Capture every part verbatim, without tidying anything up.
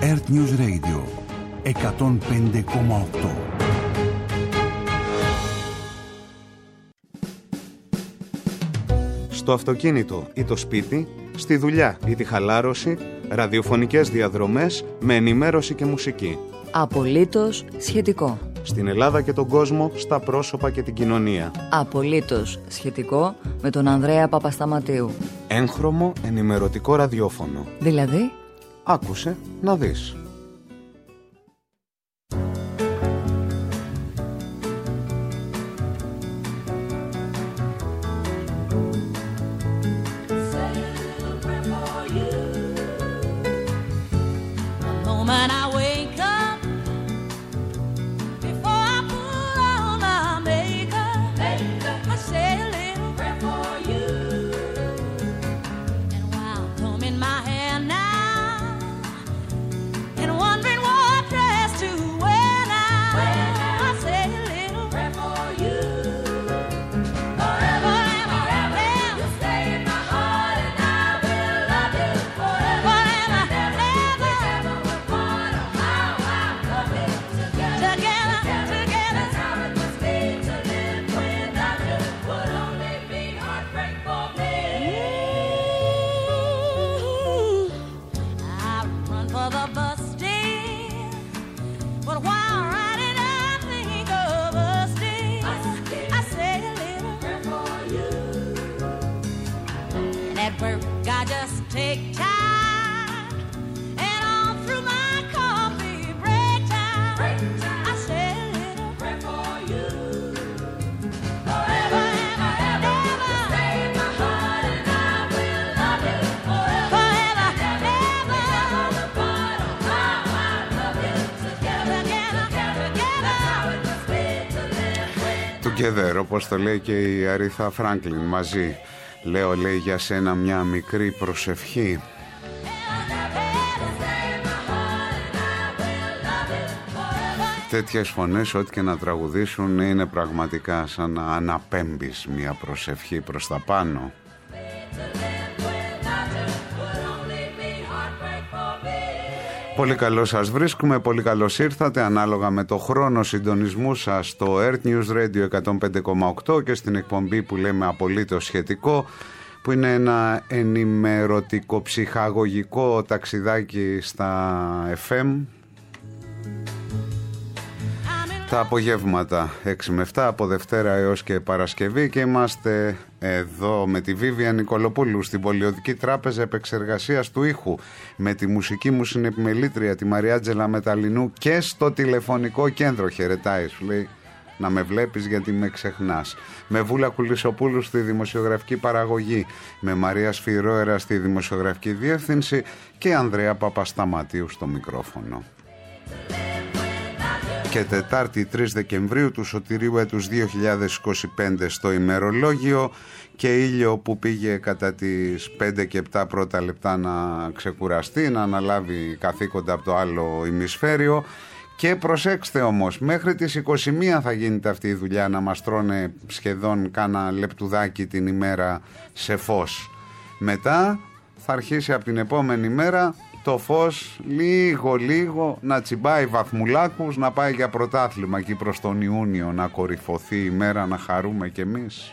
Earth News Radio εκατόν πέντε κόμμα οκτώ. Στο αυτοκίνητο ή το σπίτι, στη δουλειά ή τη χαλάρωση, ραδιοφωνικές διαδρομές με ενημέρωση και μουσική. Απολύτως σχετικό. Στην Ελλάδα και τον κόσμο, στα πρόσωπα και την κοινωνία. Απολύτως σχετικό με τον Ανδρέα Παπασταματίου. Έγχρωμο ενημερωτικό ραδιόφωνο. Δηλαδή, άκουσε να δεις. Together, όπως το λέει και η Αρίθα Φράγκλιν, μαζί. Λέω, λέει, για σένα μια μικρή προσευχή. Τέτοιες φωνές, ό,τι και να τραγουδήσουν, είναι πραγματικά σαν να αναπέμπεις μια προσευχή προς τα πάνω. Πολύ καλώς σας βρίσκουμε, πολύ καλώς ήρθατε ανάλογα με το χρόνο συντονισμού σας στο Earth News Radio εκατόν πέντε κόμμα οκτώ και στην εκπομπή που λέμε Απολύτως Σχετικό, που είναι ένα ενημερωτικό ψυχαγωγικό ταξιδάκι στα εφ εμ. Τα απογεύματα έξι με επτά από Δευτέρα έως και Παρασκευή, και είμαστε εδώ με τη Βίβια Νικολοπούλου στην Πολιοδική Τράπεζα Επεξεργασίας του Ήχου, με τη μουσική μου συνεπιμελήτρια τη Μαριάντζελα Μεταλλινού, και στο τηλεφωνικό κέντρο. Χαιρετάει, σου λέει, να με βλέπεις γιατί με ξεχνάς. Με Βούλα Κουλισσοπούλου στη δημοσιογραφική παραγωγή, με Μαρία Σφυρόερα στη δημοσιογραφική διεύθυνση και Ανδρέα Παπασταματίου στο μικρόφωνο. Και Τετάρτη τρεις Δεκεμβρίου του σωτηρίου έτους δύο χιλιάδες είκοσι πέντε στο ημερολόγιο, και ήλιο που πήγε κατά τις πέντε και επτά πρώτα λεπτά να ξεκουραστεί, να αναλάβει καθήκοντα από το άλλο ημισφαίριο. Και προσέξτε όμως, μέχρι τις είκοσι μία θα γίνεται αυτή η δουλειά, να μας τρώνε σχεδόν κάνα λεπτουδάκι την ημέρα σε φως. Μετά θα αρχίσει από την επόμενη μέρα το φως λίγο λίγο να τσιμπάει βαθμουλάκους, να πάει για πρωτάθλημα εκεί προς τον Ιούνιο, να κορυφωθεί η μέρα, να χαρούμε κι εμείς.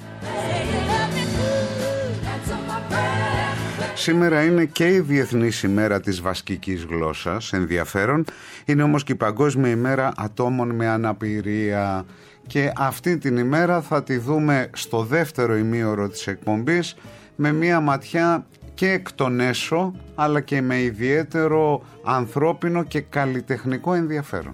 Σήμερα είναι και η Διεθνής ημέρα της βασκικής γλώσσας, ενδιαφέρον. Είναι όμως και η Παγκόσμια ημέρα ατόμων με αναπηρία, και αυτή την ημέρα θα τη δούμε στο δεύτερο ημίωρο της εκπομπής με μία ματιά και εκ των έσω, αλλά και με ιδιαίτερο ανθρώπινο και καλλιτεχνικό ενδιαφέρον.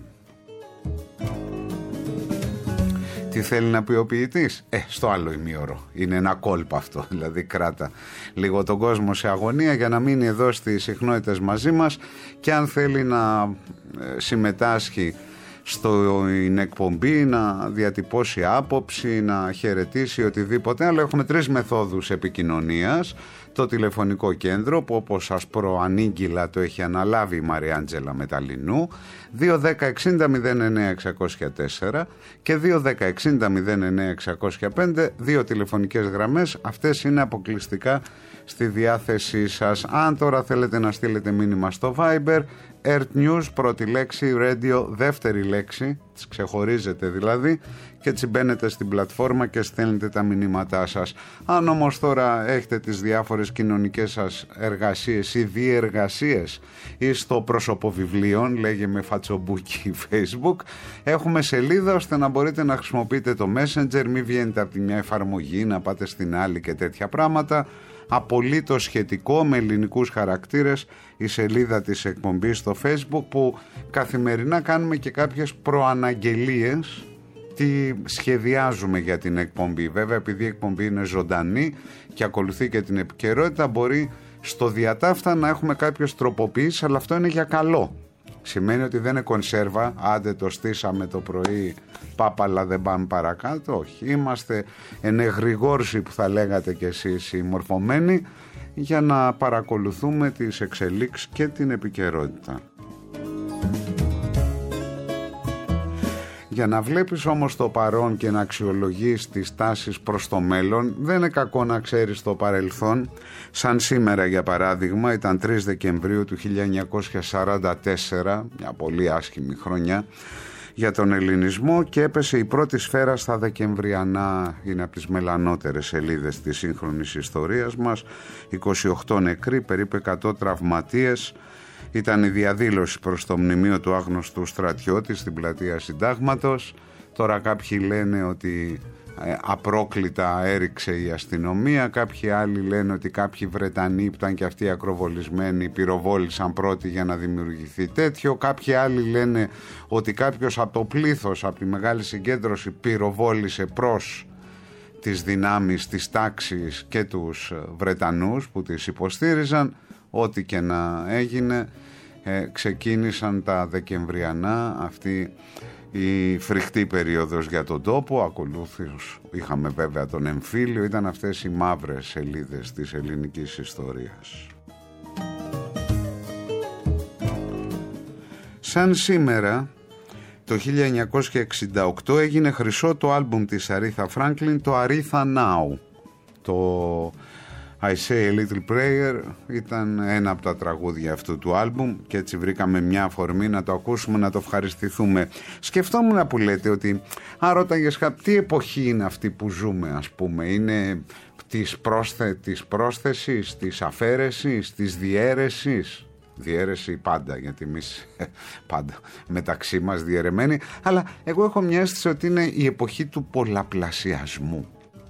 Τι θέλει να πει ο ποιητής? Ε, στο άλλο ημίωρο. Είναι ένα κόλπο αυτό, δηλαδή κράτα λίγο τον κόσμο σε αγωνία για να μείνει εδώ στις συχνότητες μαζί μας, και αν θέλει να συμμετάσχει στην εκπομπή, να διατυπώσει άποψη, να χαιρετήσει, οτιδήποτε άλλο, έχουμε τρεις μεθόδους επικοινωνίας. Το τηλεφωνικό κέντρο, που όπως σας προανήγγυλα το έχει αναλάβει η Μαριάντζελα Μεταλλινού, δύο δέκα εξήντα μηδέν εννέα εξακόσια τέσσερα και δύο δέκα εξήντα μηδέν εννέα εξακόσια πέντε, δύο τηλεφωνικές γραμμές. Αυτές είναι αποκλειστικά στη διάθεσή σας. Αν τώρα θέλετε να στείλετε μήνυμα στο Viber, Earth News, πρώτη λέξη, Radio, δεύτερη λέξη, τις ξεχωρίζετε δηλαδή, και έτσι μπαίνετε στην πλατφόρμα και στέλνετε τα μηνύματά σας. Αν όμως τώρα έχετε τις διάφορες κοινωνικές σας εργασίες ή διεργασίες ή στο προσωποβιβλίων, λέγε με φατσομπούκι Facebook, έχουμε σελίδα ώστε να μπορείτε να χρησιμοποιείτε το Messenger, μην βγαίνετε από τη μια εφαρμογή να πάτε στην άλλη και τέτοια πράγματα. Απολύτως σχετικό, με ελληνικούς χαρακτήρες, η σελίδα της εκπομπής στο Facebook, που καθημερινά κάνουμε και κάποιες προαναγγελίες τι σχεδιάζουμε για την εκπομπή. Βέβαια, επειδή η εκπομπή είναι ζωντανή και ακολουθεί και την επικαιρότητα, μπορεί στο διατάφτα να έχουμε κάποιες τροποποιήσεις, αλλά αυτό είναι για καλό. Σημαίνει ότι δεν είναι κονσέρβα, άντε το στήσαμε το πρωί, πάπαλα δεν πάμε παρακάτω. Όχι, είμαστε ενεγρηγόρσοι, που θα λέγατε κι εσείς οι μορφωμένοι, για να παρακολουθούμε τις εξελίξεις και την επικαιρότητα. Για να βλέπεις όμως το παρόν και να αξιολογείς τις τάσεις προς το μέλλον, δεν είναι κακό να ξέρεις το παρελθόν. Σαν σήμερα, για παράδειγμα, ήταν τρεις Δεκεμβρίου του χίλια εννιακόσια σαράντα τέσσερα, μια πολύ άσχημη χρονιά για τον ελληνισμό, και έπεσε η πρώτη σφαίρα στα Δεκεμβριανά. Είναι από τις μελανότερες σελίδες της σύγχρονης ιστορίας μας. είκοσι οκτώ νεκροί, περίπου εκατό τραυματίες. Ήταν η διαδήλωση προς το μνημείο του άγνωστου στρατιώτη στην πλατεία Συντάγματος. Τώρα κάποιοι λένε ότι ε, απρόκλητα έριξε η αστυνομία, κάποιοι άλλοι λένε ότι κάποιοι Βρετανοί που ήταν και αυτοί ακροβολισμένοι πυροβόλησαν πρώτοι για να δημιουργηθεί τέτοιο, κάποιοι άλλοι λένε ότι κάποιος από το πλήθος, από τη μεγάλη συγκέντρωση, πυροβόλησε προς τις δυνάμεις της τάξης και τους Βρετανούς που τις υποστήριζαν. Ό,τι και να έγινε, ε, ξεκίνησαν τα Δεκεμβριανά, αυτή η φρικτή περίοδος για τον τόπο. Ακολούθως είχαμε βέβαια τον εμφύλιο, ήταν αυτές οι μαύρες σελίδες της ελληνικής ιστορίας. Σαν σήμερα, το χίλια εννιακόσια εξήντα οκτώ έγινε χρυσό το άλμπουμ της Aretha Franklin, το Aretha Now. Το I Say a Little Prayer ήταν ένα από τα τραγούδια αυτού του άλμπουμ και έτσι βρήκαμε μια αφορμή να το ακούσουμε, να το ευχαριστηθούμε. Σκεφτόμουν που λέτε ότι αν ρώταγες τι εποχή είναι αυτή που ζούμε, ας πούμε, είναι της, πρόσθε, της πρόσθεσης, της αφαίρεσης, της διαίρεσης. Διαίρεση πάντα, γιατί εμείς πάντα μεταξύ μας διαιρεμένοι, αλλά εγώ έχω μια αίσθηση ότι είναι η εποχή του πολλαπλασιασμού.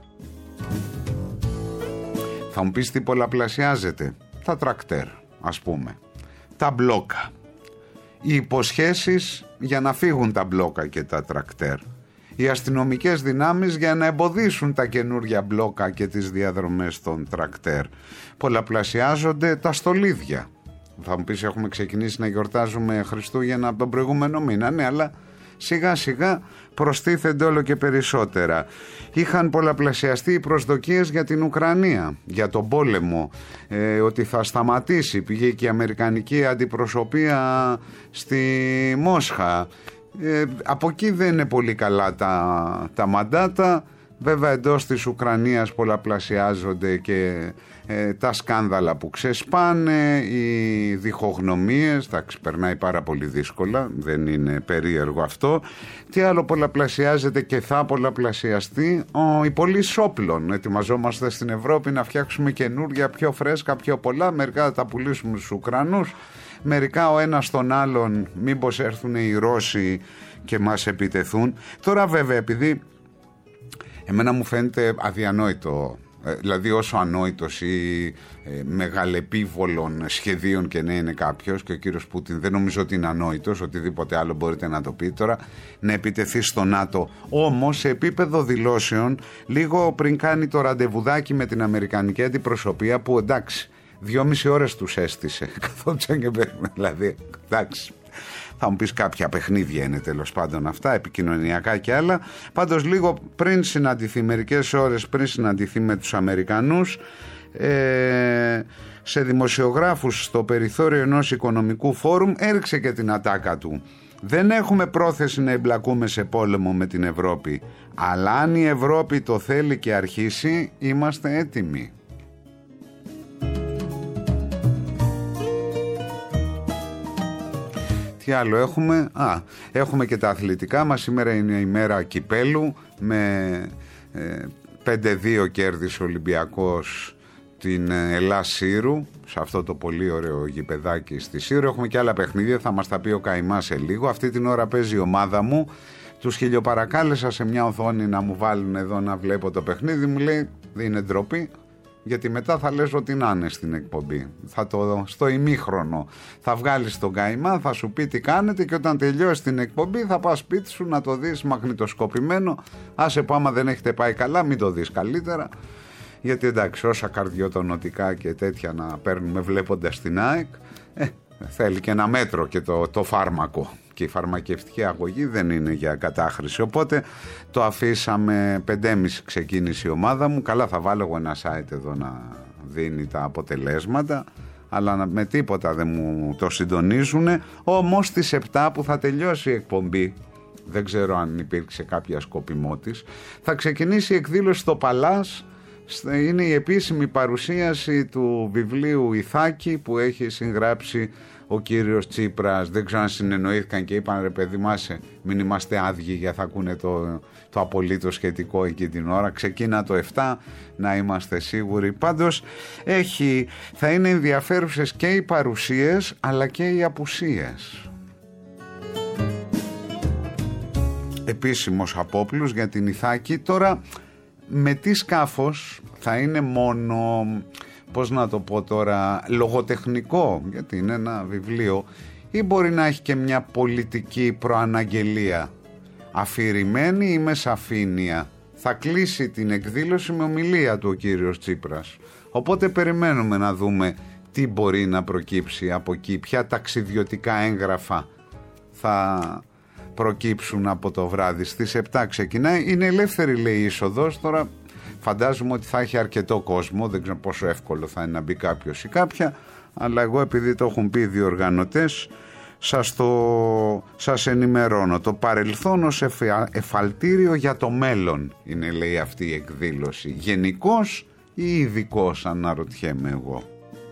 Θα μου πεις τι πολλαπλασιάζεται? Τα τρακτέρ, ας πούμε, τα μπλόκα, οι υποσχέσεις για να φύγουν τα μπλόκα και τα τρακτέρ, οι αστυνομικές δυνάμεις για να εμποδίσουν τα καινούργια μπλόκα και τις διαδρομές των τρακτέρ. Πολλαπλασιάζονται τα στολίδια. Θα μου πεις έχουμε ξεκινήσει να γιορτάζουμε Χριστούγεννα από τον προηγούμενο μήνα, ναι, αλλά σιγά σιγά προστίθενται όλο και περισσότερα. Είχαν πολλαπλασιαστεί οι προσδοκίες για την Ουκρανία, για τον πόλεμο, ε, ότι θα σταματήσει. Πήγε και η αμερικανική αντιπροσωπεία στη Μόσχα. Ε, από εκεί δεν είναι πολύ καλά τα, τα μαντάτα. Βέβαια εντός της Ουκρανίας πολλαπλασιάζονται και ε, τα σκάνδαλα που ξεσπάνε, οι διχογνωμίες, εντάξει, περνάει πάρα πολύ δύσκολα, δεν είναι περίεργο αυτό. Τι άλλο πολλαπλασιάζεται και θα πολλαπλασιαστεί? Ο, η πωλήση όπλων. Ετοιμαζόμαστε στην Ευρώπη να φτιάξουμε καινούργια, πιο φρέσκα, πιο πολλά. Μερικά θα τα πουλήσουμε στους Ουκρανούς, μερικά ο ένας τον άλλον, μήπως έρθουν οι Ρώσοι και μας επιτεθούν. Τώρα βέβαια, επειδή εμένα μου φαίνεται αδιανόητο, δηλαδή όσο ανόητος ή ε, μεγαλεπίβολων σχεδίων και ναι είναι κάποιος, και ο κύριος Πούτιν δεν νομίζω ότι είναι ανόητος, οτιδήποτε άλλο μπορείτε να το πει τώρα, να επιτεθεί στο ΝΑΤΟ. Όμως σε επίπεδο δηλώσεων, λίγο πριν κάνει το ραντεβουδάκι με την αμερικανική αντιπροσωπεία, που εντάξει, δυόμιση ώρες τους έστησε, καθόντουσαν και παίρνουν, δηλαδή εντάξει. Θα μου πεις κάποια παιχνίδια είναι τέλος πάντων αυτά, επικοινωνιακά και άλλα. Πάντως λίγο πριν συναντηθεί, μερικές ώρες πριν συναντηθεί με τους Αμερικανούς, ε, σε δημοσιογράφους στο περιθώριο ενός οικονομικού φόρουμ έριξε και την ατάκα του. Δεν έχουμε πρόθεση να εμπλακούμε σε πόλεμο με την Ευρώπη, αλλά αν η Ευρώπη το θέλει και αρχίσει, είμαστε έτοιμοι. Τι άλλο έχουμε? Α, έχουμε και τα αθλητικά μας. Σήμερα είναι η μέρα κυπέλου με ε, πέντε δύο κέρδισε ο Ολυμπιακός την Ελλάς Σύρου, σε αυτό το πολύ ωραίο γηπεδάκι στη Σύρου. Έχουμε και άλλα παιχνίδια, θα μας τα πει ο Καϊμάς σε λίγο. Αυτή την ώρα παίζει η ομάδα μου. Τους χιλιοπαρακάλεσα σε μια οθόνη να μου βάλουν εδώ να βλέπω το παιχνίδι. Μου λέει είναι ντροπή, γιατί μετά θα λες ότι να είναι στην εκπομπή. Θα το, στο ημίχρονο θα βγάλεις τον Καϊμά, θα σου πει τι κάνετε και όταν τελειώσει την εκπομπή θα πας σπίτι σου να το δεις μαγνητοσκοπημένο. Άσε που άμα δεν έχετε πάει καλά μην το δεις καλύτερα. Γιατί εντάξει, όσα καρδιοτονωτικά και τέτοια να παίρνουμε βλέποντας την ΑΕΚ, ε, θέλει και ένα μέτρο και το, το φάρμακο. Και η φαρμακευτική αγωγή δεν είναι για κατάχρηση. Οπότε το αφήσαμε. Πέντε και μισή ξεκίνησε η ομάδα μου. Καλά, θα βάλω εγώ ένα site εδώ να δίνει τα αποτελέσματα, αλλά με τίποτα δεν μου το συντονίζουν. Όμως στις επτά που θα τελειώσει η εκπομπή, δεν ξέρω αν υπήρξε κάποια σκοπιμότης, θα ξεκινήσει η εκδήλωση στο Παλάς. Είναι η επίσημη παρουσίαση του βιβλίου Ιθάκη που έχει συγγράψει ο κύριος Τσίπρας. Δεν ξέρω αν συνεννοήθηκαν και είπαν ρε παιδί μας, μην είμαστε άδειοι για θα ακούνε το, το απολύτως σχετικό εκεί την ώρα. Ξεκίνα το επτά, να είμαστε σίγουροι. Πάντως έχει, θα είναι ενδιαφέρουσες και οι παρουσίες αλλά και οι απουσίες. Επίσημος απόπλους για την Ιθάκη. Τώρα με τι σκάφος θα είναι μόνο, πώς να το πω τώρα, λογοτεχνικό, γιατί είναι ένα βιβλίο, ή μπορεί να έχει και μια πολιτική προαναγγελία αφηρημένη ή με σαφήνεια. Θα κλείσει την εκδήλωση με ομιλία του ο κύριος Τσίπρας. Οπότε περιμένουμε να δούμε τι μπορεί να προκύψει από εκεί, ποια ταξιδιωτικά έγγραφα θα προκύψουν από το βράδυ. Στις επτά ξεκινάει, είναι ελεύθερη λέει η είσοδος. Τώρα φαντάζομαι ότι θα έχει αρκετό κόσμο, δεν ξέρω πόσο εύκολο θα είναι να μπει κάποιος ή κάποια, αλλά εγώ επειδή το έχουν πει οι διοργανωτές, σας, το, σας ενημερώνω. Το παρελθόν ως εφαλτήριο για το μέλλον είναι λέει αυτή η εκδήλωση. Γενικός ή ειδικός, αναρωτιέμαι εγώ.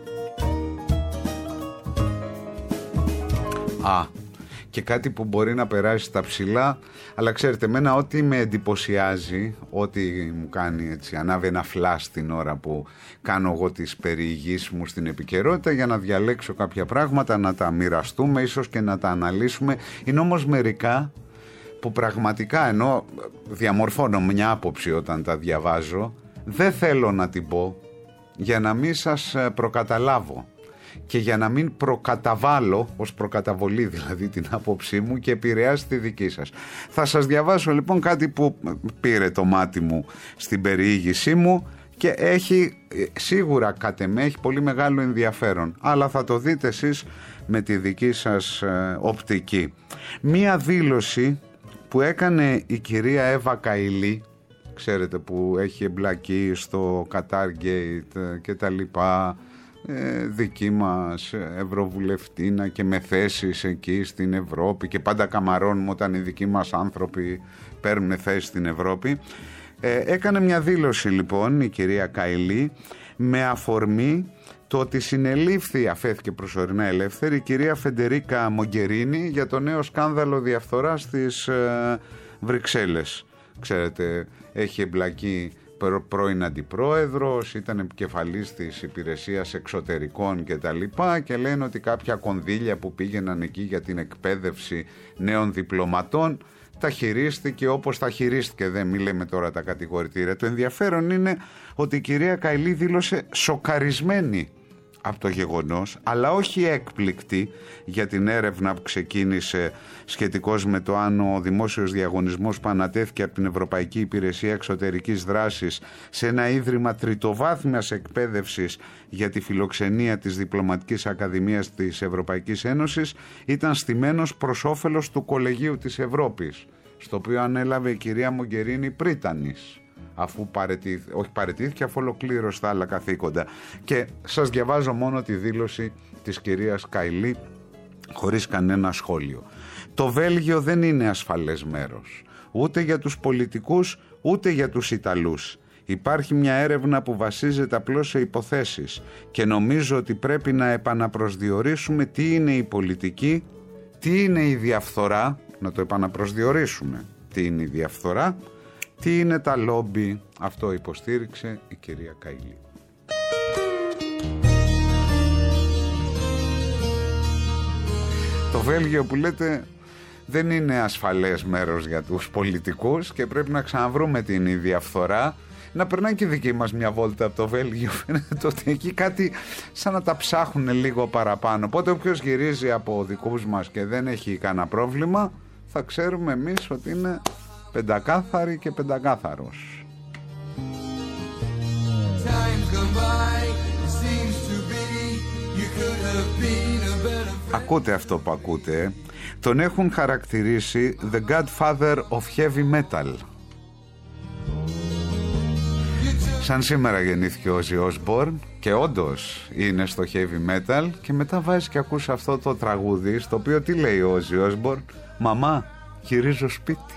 Α, και κάτι που μπορεί να περάσει στα ψηλά, αλλά ξέρετε εμένα ό,τι με εντυπωσιάζει, ό,τι μου κάνει έτσι, ανάβει ένα φλας την ώρα που κάνω εγώ τις περιηγήσεις μου στην επικαιρότητα για να διαλέξω κάποια πράγματα, να τα μοιραστούμε, ίσως και να τα αναλύσουμε. Είναι όμως μερικά που πραγματικά, ενώ διαμορφώνω μια άποψη όταν τα διαβάζω, δεν θέλω να την πω για να μην σας προκαταλάβω και για να μην προκαταβάλω, ως προκαταβολή δηλαδή, την άποψή μου και επηρεάσει τη δική σας. Θα σας διαβάσω λοιπόν κάτι που πήρε το μάτι μου στην περιήγησή μου και έχει σίγουρα κατ' εμέ έχει πολύ μεγάλο ενδιαφέρον, αλλά θα το δείτε εσείς με τη δική σας ε, οπτική. Μία δήλωση που έκανε η κυρία Εύα Καηλή, ξέρετε, που έχει εμπλακεί στο Qatar Gate και τα λοιπά, Ε, δική μας ευρωβουλευτήνα και με θέσεις εκεί στην Ευρώπη και πάντα καμαρώνουμε όταν οι δικοί μας άνθρωποι παίρνουν θέσεις στην Ευρώπη. Ε, έκανε μια δήλωση λοιπόν η κυρία Καηλή με αφορμή το ότι συνελήφθη, αφέθηκε προσωρινά ελεύθερη, η κυρία Φεντερίκα Μογκερίνη για το νέο σκάνδαλο διαφθοράς στις ε, Βρυξέλλες. Ξέρετε, έχει εμπλακεί πρώην αντιπρόεδρος, ήταν επικεφαλής της υπηρεσίας εξωτερικών και τα λοιπά, και λένε ότι κάποια κονδύλια που πήγαιναν εκεί για την εκπαίδευση νέων διπλωματών τα χειρίστηκε όπως τα χειρίστηκε, δεν μιλάμε τώρα τα κατηγορητήρια. Το ενδιαφέρον είναι ότι η κυρία Καηλή δήλωσε σοκαρισμένη από το γεγονός, αλλά όχι έκπληκτη για την έρευνα που ξεκίνησε σχετικώς με το αν ο δημόσιος διαγωνισμός που ανατέθηκε από την Ευρωπαϊκή Υπηρεσία Εξωτερικής Δράσης σε ένα ίδρυμα τριτοβάθμιας εκπαίδευσης για τη φιλοξενία της Διπλωματικής Ακαδημίας της Ευρωπαϊκής Ένωσης ήταν στημένος προς όφελος του Κολεγίου της Ευρώπης, στο οποίο ανέλαβε η κυρία Μογκερίνη πρίτανης, αφού παρετήθηκε, όχι παρετήθηκε, αφού ολοκλήρωσε τα άλλα καθήκοντα. Και σας διαβάζω μόνο τη δήλωση της κυρίας Καηλή χωρίς κανένα σχόλιο. Το Βέλγιο δεν είναι ασφαλές μέρος, ούτε για τους πολιτικούς, ούτε για τους Ιταλούς. Υπάρχει μια έρευνα που βασίζεται απλώς σε υποθέσεις και νομίζω ότι πρέπει να επαναπροσδιορίσουμε τι είναι η πολιτική Τι είναι η διαφθορά, να το επαναπροσδιορίσουμε. Τι είναι η διαφθορά, τι είναι τα λόμπι. Αυτό υποστήριξε η κυρία Καηλή. Το Βέλγιο που λέτε δεν είναι ασφαλές μέρος για τους πολιτικούς και πρέπει να ξαναβρούμε την η διαφθορά. Να περνάει και δική μας μια βόλτα από το Βέλγιο. Φαίνεται ότι εκεί κάτι σαν να τα ψάχνουν λίγο παραπάνω. Οπότε όποιος γυρίζει από δικούς μας και δεν έχει κανένα πρόβλημα, θα ξέρουμε εμείς ότι είναι πεντακάθαρη και πεντακάθαρος. Ακούτε αυτό που ακούτε. Τον έχουν χαρακτηρίσει The Godfather of Heavy Metal. Σαν σήμερα γεννήθηκε ο Ozzy Osbourne και όντως είναι στο heavy metal και μετά βάζει και ακούς αυτό το τραγούδι στο οποίο τι λέει ο Ozzy Osbourne? Μαμά, γυρίζω σπίτι.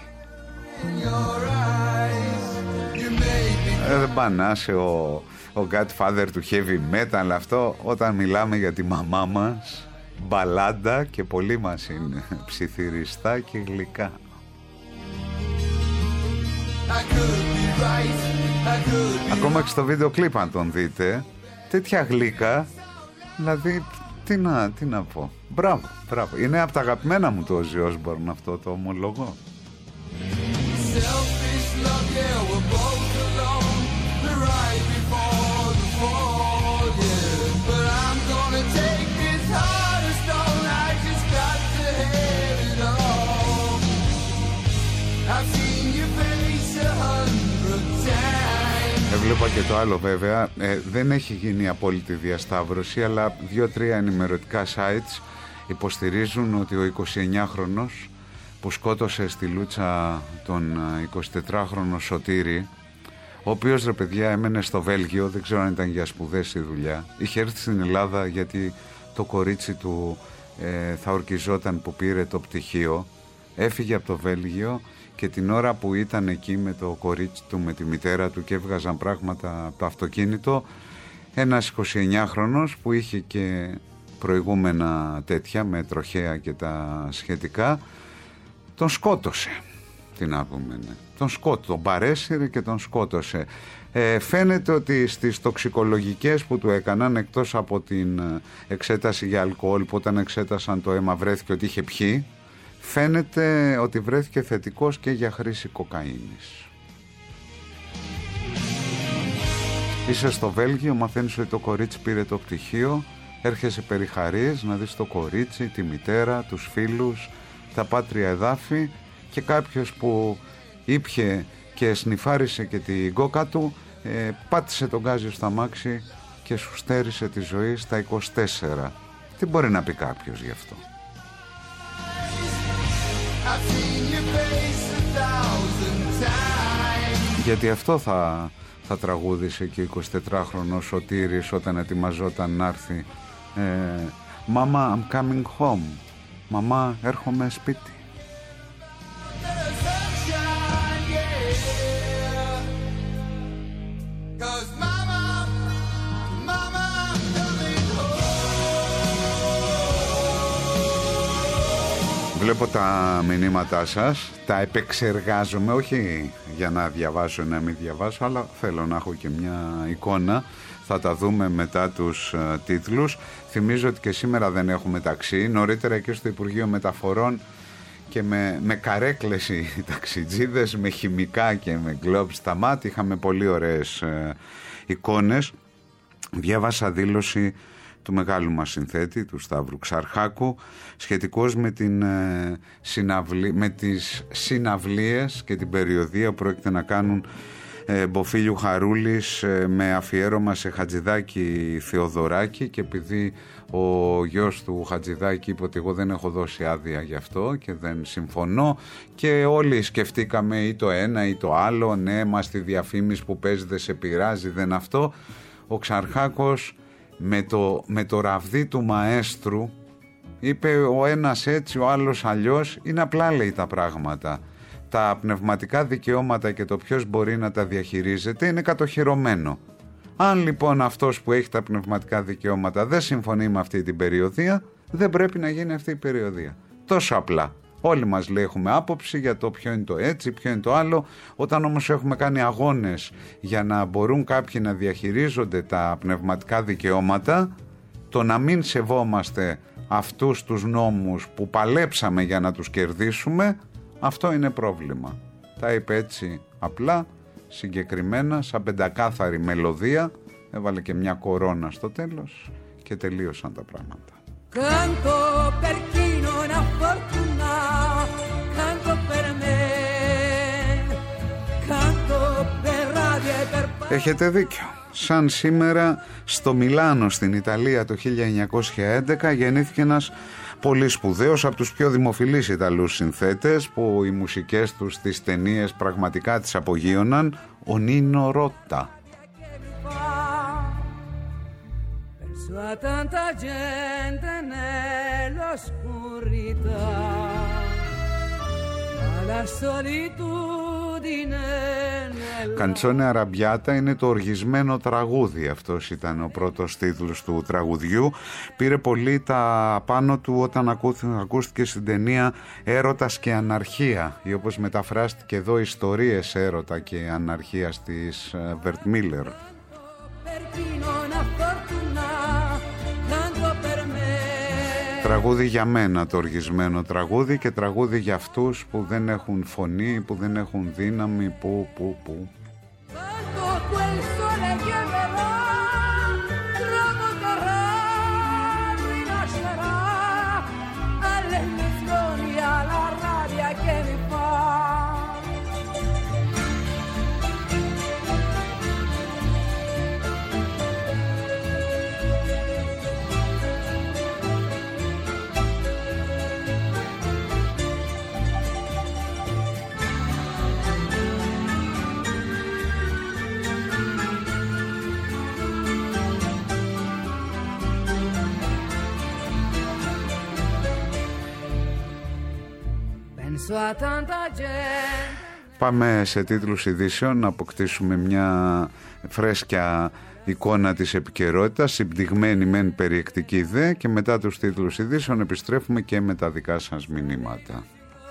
Ε, δεν πάνε να είσαι ο, ο Godfather του heavy metal αυτό όταν μιλάμε για τη μαμά μας. Μπαλάντα και πολύ μας είναι ψιθυριστά και γλυκά. Ακόμα και στο βίντεο κλιπ αν τον δείτε, τέτοια γλύκα, δηλαδή τι να, τι να πω. Μπράβο, μπράβο. Είναι από τα αγαπημένα μου το Ozzy Osbourne αυτό, το ομολογώ. Έβλεπα και το άλλο βέβαια, ε, δεν έχει γίνει απόλυτη διασταύρωση, αλλά δύο-τρία ενημερωτικά sites υποστηρίζουν ότι ο εικοσιεννιάχρονος που σκότωσε στη Λούτσα τον εικοσιτετράχρονο Σωτήρη, ο οποίος ρε παιδιά έμενε στο Βέλγιο, δεν ξέρω αν ήταν για σπουδές ή δουλειά, είχε έρθει στην Ελλάδα γιατί το κορίτσι του ε, θα ορκιζόταν που πήρε το πτυχίο, έφυγε από το Βέλγιο και την ώρα που ήταν εκεί με το κορίτσι του, με τη μητέρα του και έβγαζαν πράγματα από το αυτοκίνητο, ένας εικοσιεννιάχρονος που είχε και προηγούμενα τέτοια με τροχέα και τα σχετικά, τον σκότωσε. Τι να πούμε, ναι. Τον σκότωσε, τον παρέσυρε και τον σκότωσε. Ε, φαίνεται ότι στις τοξικολογικές που του έκαναν, εκτός από την εξέταση για αλκοόλ που όταν εξέτασαν το αίμα βρέθηκε ότι είχε πιει, φαίνεται ότι βρέθηκε θετικός και για χρήση κοκαίνης. Είσαι στο Βέλγιο, μαθαίνεις ότι το κορίτσι πήρε το πτυχίο, έρχεσαι περιχαρείς να δεις το κορίτσι, τη μητέρα, τους φίλους, τα πάτρια εδάφη και κάποιος που ήπιε και σνιφάρισε και την κόκα του, ε, πάτησε τον γκάζι στο αμάξι και σου στέρισε τη ζωή στα είκοσι τέσσερα. Τι μπορεί να πει κάποιος γι' αυτό? Γιατί αυτό θα, θα τραγούδισε και ο εικοσιτετράχρονος Σωτήρης όταν ετοιμαζόταν να έρθει. ε, Μαμά, I'm coming home. Μαμά, έρχομαι σπίτι. Βλέπω τα μηνύματά σας, τα επεξεργάζομαι, όχι για να διαβάσω ή να μην διαβάσω, αλλά θέλω να έχω και μια εικόνα. Θα τα δούμε μετά τους uh, τίτλους. Θυμίζω ότι και σήμερα δεν έχουμε ταξί. Νωρίτερα εκεί στο Υπουργείο Μεταφορών και με, με καρέκλες οι ταξιτζίδες, με χημικά και με γκλόμπ στα μάτια. Είχαμε πολύ ωραίες uh, εικόνες. Διάβασα δήλωση του μεγάλου μας συνθέτη, του Σταύρου Ξαρχάκου, σχετικώς με, την, ε, συναυλή, με τις συναυλίες και την περιοδία που πρόκειται να κάνουν ε, Μποφίλιου Χαρούλης ε, με αφιέρωμα σε Χατζηδάκη Θεοδωράκη, και επειδή ο γιος του Χατζηδάκη είπε ότι εγώ δεν έχω δώσει άδεια γι' αυτό και δεν συμφωνώ, και όλοι σκεφτήκαμε ή το ένα ή το άλλο, ναι, μας τη διαφήμιση που παίζει δεν σε πειράζει, δεν αυτό, ο Ξαρχάκος με το, με το ραβδί του μαέστρου είπε ο ένας έτσι, ο άλλος αλλιώς. Είναι απλά, λέει, τα πράγματα. Τα πνευματικά δικαιώματα και το ποιος μπορεί να τα διαχειρίζεται είναι κατοχυρωμένο. Αν λοιπόν αυτός που έχει τα πνευματικά δικαιώματα δεν συμφωνεί με αυτή την περιοδία, δεν πρέπει να γίνει αυτή η περιοδία. Τόσο απλά. Όλοι μας λέει έχουμε άποψη για το ποιο είναι το έτσι, ποιο είναι το άλλο. Όταν όμως έχουμε κάνει αγώνες για να μπορούν κάποιοι να διαχειρίζονται τα πνευματικά δικαιώματα, το να μην σεβόμαστε αυτούς τους νόμους που παλέψαμε για να τους κερδίσουμε, αυτό είναι πρόβλημα. Τα είπε έτσι απλά, συγκεκριμένα, σαν πεντακάθαρη μελωδία, έβαλε και μια κορώνα στο τέλος και τελείωσαν τα πράγματα. Canto per chi non ha fortuna, canto per me, canto per radio e per... Έχετε δίκιο. Σαν σήμερα στο Μιλάνο στην Ιταλία το χίλια εννιακόσια έντεκα γεννήθηκε ένας πολύ σπουδαίος, από τους πιο δημοφιλείς Ιταλούς συνθέτες που οι μουσικές τους στις ταινίες πραγματικά τις απογείωναν, ο Νίνο Ρώτα. A tanta gente nell'oscurità, alla solitudine. Καντσόνε Αραμπιάτα είναι το οργισμένο τραγούδι. Αυτός ήταν ο πρώτος τίτλος του τραγουδιού. Πήρε πολύ τα πάνω του όταν ακούστηκε στην ταινία Έρωτας και Αναρχία, ή όπως μεταφράστηκε εδώ Ιστορίες Έρωτα και Αναρχίας της Βερτ Μίλλερ. Τραγούδι για μένα το οργισμένο τραγούδι, και τραγούδι για αυτούς που δεν έχουν φωνή, που δεν έχουν δύναμη, που, που, που. Πάμε σε τίτλους ειδήσεων να αποκτήσουμε μια φρέσκια εικόνα της επικαιρότητας, συμπτυγμένη μεν περιεκτική δε, και μετά τους τίτλους ειδήσεων επιστρέφουμε και με τα δικά σας μηνύματα.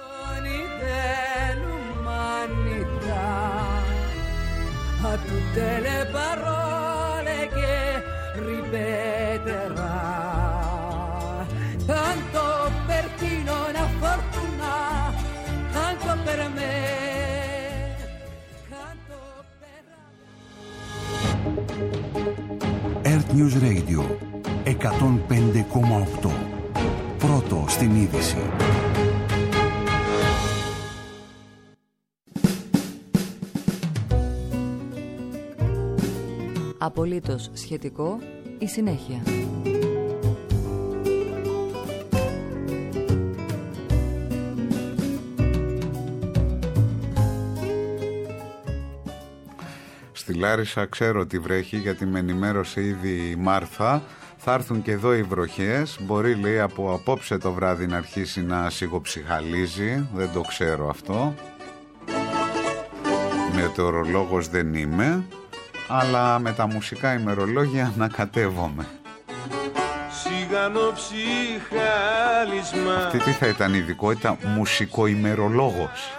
Earth News Radio εκατόν πέντε κόμμα οκτώ. Πρώτο στην είδηση. Απολύτως σχετικό η συνέχεια. Στη Λάρισα ξέρω ότι βρέχει, γιατί με ενημέρωσε ήδη η Μάρθα. Θα έρθουν και εδώ οι βροχές. Μπορεί, λέει, από απόψε το βράδυ να αρχίσει να σιγοψυχαλίζει. Δεν το ξέρω αυτό. Μετεωρολόγος δεν είμαι, αλλά με τα μουσικά ημερολόγια ανακατεύομαι. Αυτή τι θα ήταν η ειδικότητα, μουσικοημερολόγος?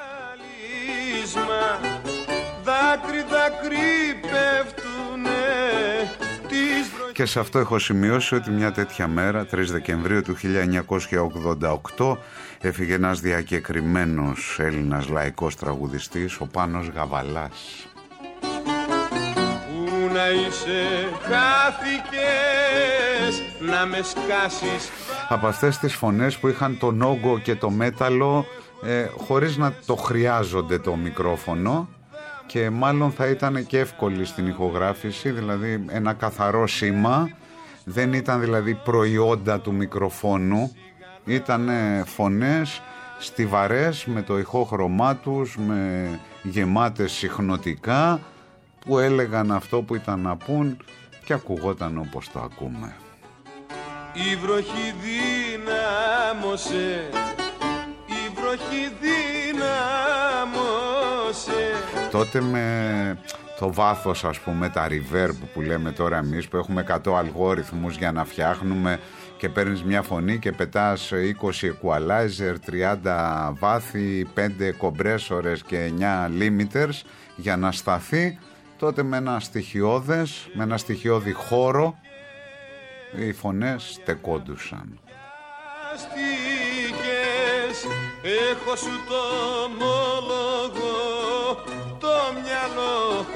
Δάκρυ, δάκρυ πέφτουνε. Και σε αυτό έχω σημειώσει ότι μια τέτοια μέρα, τρεις Δεκεμβρίου του χίλια εννιακόσια ογδόντα οκτώ, έφυγε ένας διακεκριμένος Έλληνας λαϊκός τραγουδιστής, ο Πάνος Γαβαλάς. Πού να είσαι, χάθηκες, να με σκάσεις. Από αυτές τις φωνές που είχαν τον όγκο και το μέταλλο, ε, χωρίς να το χρειάζονται το μικρόφωνο, και μάλλον θα ήταν και εύκολη στην ηχογράφηση, δηλαδή ένα καθαρό σήμα, δεν ήταν δηλαδή προϊόντα του μικροφόνου, ήταν φωνές στιβαρές με το ηχόχρωμά τους, με γεμάτες συχνοτικά, που έλεγαν αυτό που ήταν να πούν και ακουγόταν όπως το ακούμε. Η βροχή δύναμωσε, η βροχή δύναμωσε. Τότε με το βάθος, ας πούμε, τα reverb που λέμε τώρα εμείς, που έχουμε εκατό αλγόριθμους για να φτιάχνουμε και παίρνεις μια φωνή και πετάς είκοσι equalizer, τριάντα βάθη, πέντε κομπρέσορες και εννιά limiters για να σταθεί, τότε με ένα στοιχειώδες, με ένα στοιχειώδη χώρο οι φωνές στεκόντουσαν. Έχω σου το ομόλογο, το μυαλό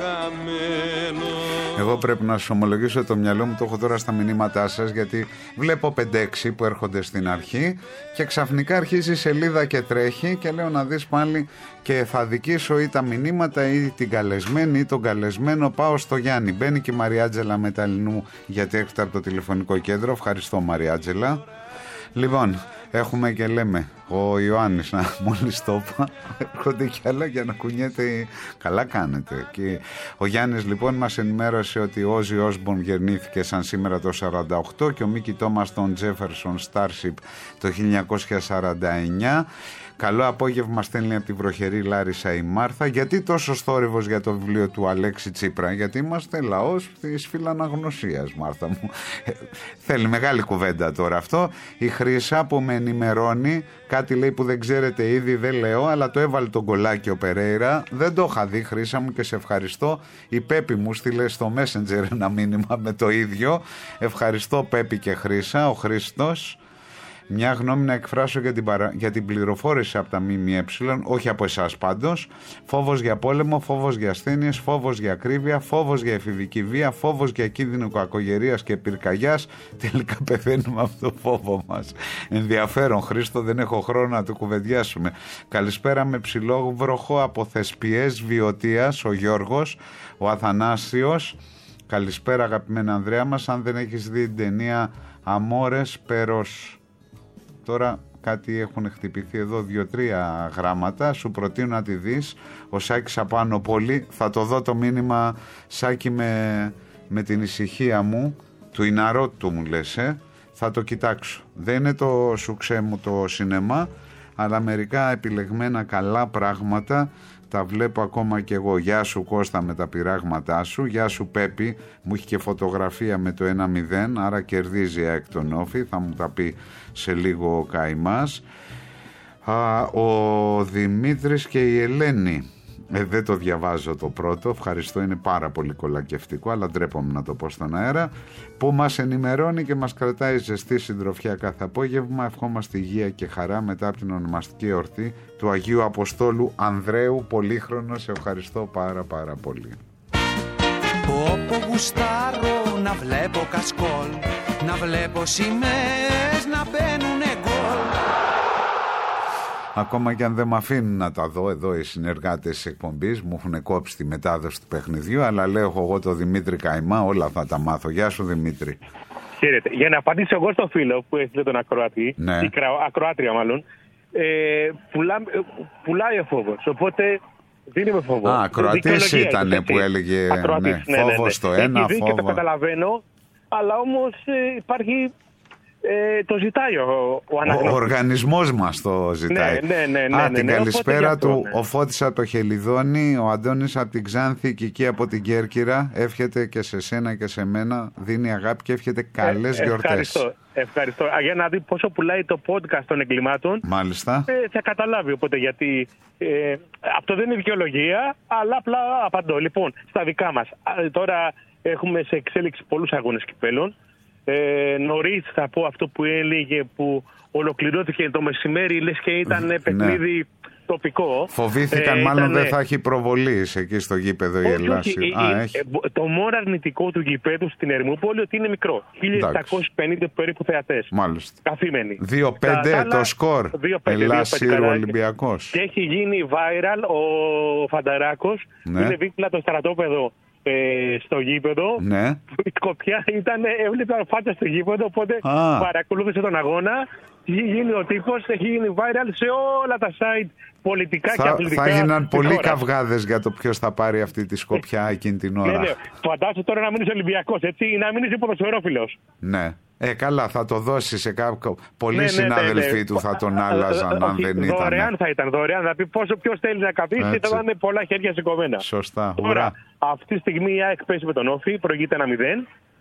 χαμένο. Εγώ πρέπει να σας ομολογήσω, το μυαλό μου το έχω τώρα στα μηνύματά σας, γιατί βλέπω πέντε έξι που έρχονται στην αρχή και ξαφνικά αρχίζει η σελίδα και τρέχει και λέω να δεις πάλι, και θα δικήσω ή τα μηνύματα ή την καλεσμένη ή τον καλεσμένο. Πάω στο Γιάννη. Μπαίνει και η Μαριάτζελα Μεταλλινού, γιατί έρχεται από το τηλεφωνικό κέντρο. Ευχαριστώ, Μαριάτζελα. Λοιπόν, έχουμε και λέμε ο Ιωάννης, να μόλις το είπα, έρχονται κι άλλα για να κουνιέται. Καλά κάνετε. Και ο Γιάννης λοιπόν μας ενημέρωσε ότι ο Όζι Όσμπορν γεννήθηκε σαν σήμερα το σαράντα οκτώ και ο Μίκη Τόμας τον Τζέφερσον Starship το χίλια εννιακόσια σαράντα εννιά. Καλό απόγευμα στέλνει από τη βροχερή Λάρισα η Μάρθα. Γιατί τόσο θόρυβος για το βιβλίο του Αλέξη Τσίπρα? Γιατί είμαστε λαός της φιλαναγνωσίας, Μάρθα μου. Ε, θέλει μεγάλη κουβέντα τώρα αυτό. Η Χρύσα που με ενημερώνει, κάτι λέει που δεν ξέρετε ήδη, δεν λέω, αλλά το έβαλε τον κολλάκι ο Περέιρα. Δεν το είχα δει, Χρύσα μου, και σε ευχαριστώ. Η Πέπη μου στείλε στο Messenger ένα μήνυμα με το ίδιο. Ευχαριστώ Πέπη και Χρύσα. Ο Χρήστος. Μια γνώμη να εκφράσω για την, παρα... για την πληροφόρηση από τα ΜΜΕ, όχι από εσάς πάντως. Φόβος για πόλεμο, φόβος για ασθένειες, φόβος για ακρίβεια, φόβος για εφηβική βία, φόβος για κίνδυνο κακογερίας και πυρκαγιάς. Τελικά πεθαίνουμε από το φόβο μας. Ενδιαφέρον, Χρήστο, δεν έχω χρόνο να το κουβεντιάσουμε. Καλησπέρα με ψηλό βροχό από Θεσπιές Βιωτίας, ο Γιώργος, ο Αθανάσιος. Καλησπέρα αγαπημένα Ανδρέα μας. Αν δεν έχεις δει την ταινία Αμόρες Περός, τώρα κάτι έχουν χτυπηθεί εδώ, δύο-τρία γράμματα. Σου προτείνω να τη δεις. Ο Σάκης απάνω πολύ. Θα το δω το μήνυμα, Σάκη, με, με την ησυχία μου. Του Ιναρότου μου λες, ε. Θα το κοιτάξω. Δεν είναι το σουξέ μου το σινεμά, αλλά μερικά επιλεγμένα καλά πράγματα τα βλέπω ακόμα κι εγώ. Γεια σου Κώστα με τα πειράγματά σου. Γεια σου Πέπη, μου έχει και φωτογραφία με το ένα μηδέν, άρα κερδίζει εκ τον όφη. Θα μου τα πει σε λίγο ο Καϊμάς. Α, ο Δημήτρης και η Ελένη. Ε, δεν το διαβάζω το πρώτο, ευχαριστώ, είναι πάρα πολύ κολακευτικό, αλλά ντρέπομαι να το πω στον αέρα, που μας ενημερώνει και μας κρατάει ζεστή συντροφιά κάθε απόγευμα. Ευχόμαστε υγεία και χαρά μετά από την ονομαστική εορτή του Αγίου Αποστόλου Ανδρέου Πολύχρονο. Σε ευχαριστώ πάρα πάρα πολύ. Όπου γουστάρω να βλέπω κασκόλ, να βλέπω σημαίες να μπαίνουνε γκολ. Ακόμα και αν δεν με αφήνουν να τα δω εδώ οι συνεργάτες της εκπομπής, μου έχουν κόψει τη μετάδοση του παιχνιδιού, αλλά λέω εγώ το Δημήτρη Καϊμά, όλα θα τα μάθω. Γεια σου Δημήτρη. Χαίρετε. Για να απαντήσω εγώ στο φίλο που έστειλε τον ακροατή, ναι. η ακροάτρια μάλλον, ε, πουλά, πουλάει ο φόβος, οπότε δίνουμε φόβο. Α, ακροατής ήταν που έλεγε ακροατής, ναι, ναι, ναι, ναι, φόβο ναι. στο ένα, Έχει φόβο. Και το καταλαβαίνω, αλλά όμως ε, υπάρχει... Ε, το ζητάει ο, ο αναγνώστης. Ο οργανισμός μας το ζητάει. Ναι, ναι, ναι, ναι, Α, ναι, την ναι, καλησπέρα αυτό, του, ναι. ο Φώτης από το Χελιδόνι, ο Αντώνης από την Ξάνθη και εκεί από την Κέρκυρα. Εύχεται και σε σένα και σε μένα, δίνει αγάπη και εύχεται καλές ε, γιορτές. Ευχαριστώ, ευχαριστώ. Για να δει πόσο πουλάει το podcast των εγκλημάτων. Μάλιστα. Ε, θα καταλάβει οπότε γιατί. Ε, αυτό δεν είναι δικαιολογία, αλλά απλά απαντώ. Λοιπόν, στα δικά μας. Τώρα έχουμε σε εξέλιξη πολλούς αγώνες κυπέλων. Ε, νωρίς θα πω αυτό που έλεγε που ολοκληρώθηκε το μεσημέρι, λες και ήταν παιχνίδι ναι. τοπικό. Φοβήθηκαν ε, μάλλον ήταν... δεν θα έχει προβολής εκεί στο γήπεδο η Ελλάση. Το μόνο αρνητικό του γηπέδου στην Ερμούπολη ότι είναι μικρό. χίλια επτακόσιοι πενήντα περίπου θεατές. Μάλιστα. Καθήμενοι. δύο πέντε το σκορ. Ελλάση Ολυμπιακός. Και έχει γίνει viral ο Φανταράκος ναι. που είναι δίπλα το στρατόπεδο. Ε, στο γήπεδο. Ναι. Η κοπιά ήταν, έβλεπε φάτσα στο γήπεδο, οπότε Α. παρακολούθησε τον αγώνα. Έχει γίνει ο τύπος, έχει γίνει viral σε όλα τα site πολιτικά θα, και αθλητικά. Θα έγιναν πολλοί καυγάδες για το ποιος θα πάρει αυτή τη σκοπιά εκείνη την ώρα. Ναι, ναι. Φαντάσου τώρα να μείνεις Ολυμπιακός, έτσι, ή να μείνεις ποδοσφαιρόφιλος. Ναι. Ε, καλά, θα το δώσει σε κάποιο. Πολλοί ναι, ναι, ναι, συνάδελφοί ναι. του θα τον άλλαζαν αν δεν ήταν. Δωρεάν θα ήταν, δωρεάν. Θα πει πόσο ποιος θέλει να καθίσει και θα ήταν πολλά χέρια σηκωμένα. Σωστά. Τώρα, αυτή τη στιγμή η ΑΕΚ παίζει με τον Όφη, προηγείται ένα μηδέν.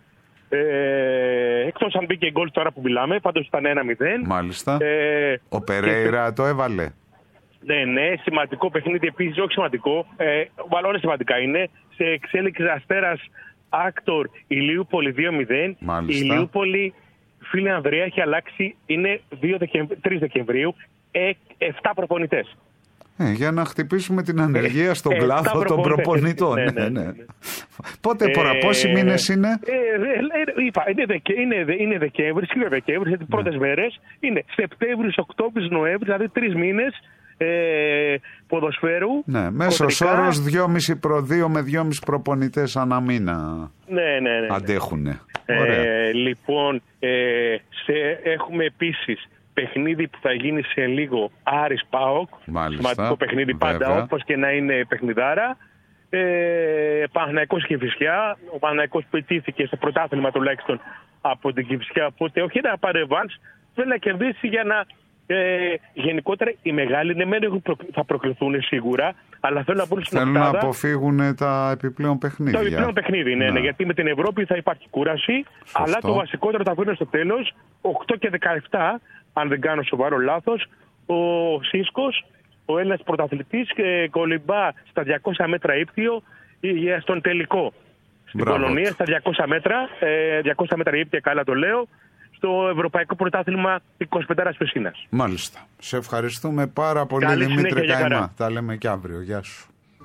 Ε, εκτός αν μπήκε γκολ τώρα που μιλάμε, πάντως ήταν ένα μηδέν. Μάλιστα. Ε, Ο Περέιρα και... το έβαλε. Ναι, ναι, σημαντικό παιχνίδι επίσης, όχι σημαντικό, ε, όλα σημαντικά είναι. Σε εξέλιξη Αστέρας Άκτορ Ηλιούπολη δύο μηδέν. Μάλιστα. Η Ηλιούπολη, φίλε Ανδρέα, έχει αλλάξει, είναι τρεις Δεκεμβρίου, ε, επτά προπονητές. Ε, για να χτυπήσουμε την ανεργία στον ε, κλάδο των προπονητών. Ναι, ναι, ναι, ναι. ναι. Πότε, ε, πόσοι μήνες είναι? Ε, ε, είπα, είναι, δεκα, είναι, είναι Δεκέμβρης, είναι Δεκέμβρης, είναι τις πρώτες ναι. μέρες. Είναι Σεπτέμβρης, Οκτώβρης, Νοέμβρης, δηλαδή τρεις μήνες ε, ποδοσφαίρου. Ναι, μέσος όρος δυόμισι προ δύο με δυόμισι προπονητές ανά μήνα ναι, ναι, ναι, ναι. αντέχουνε. Ε, λοιπόν, ε, σε, έχουμε επίσης παιχνίδι που θα γίνει σε λίγο, Άρης ΠΑΟΚ. Σημαντικό παιχνίδι πάντα, βέβαια, όπως και να είναι παιχνιδάρα. Ε, Παναθηναϊκός και Κηφισιά. Ο Παναθηναϊκός που ετήθηκε στο πρωτάθλημα τουλάχιστον από την Κηφισιά. Οπότε όχι να πάρει ρεβάνς, θέλει να κερδίσει για να. Ε, γενικότερα οι μεγάλοι ναι, μεν θα προκληθούν σίγουρα, αλλά θέλουν να μπουν στην οκτάδα. Θέλουν να αποφύγουν τα επιπλέον παιχνίδια. Το επιπλέον παιχνίδι, ναι, ναι, γιατί με την Ευρώπη θα υπάρχει κούραση. Σωστό. Αλλά το βασικότερο θα βρουν στο τέλος, οκτώ και δεκαεπτά, αν δεν κάνω σοβαρό λάθος, ο Σίσκος, ο Έλληνας πρωταθλητής, κολυμπά στα διακόσια μέτρα ύπτιο στον τελικό. Στην Πολωνία στα διακόσια μέτρα, διακόσια μέτρα ύπτια, καλά το λέω, στο Ευρωπαϊκό Πρωτάθλημα είκοσι πέντε Πεσίνας. Μάλιστα. Σε ευχαριστούμε πάρα πολύ, καλή Δημήτρη Καϊμά. Τα λέμε και αύριο. Γεια σου.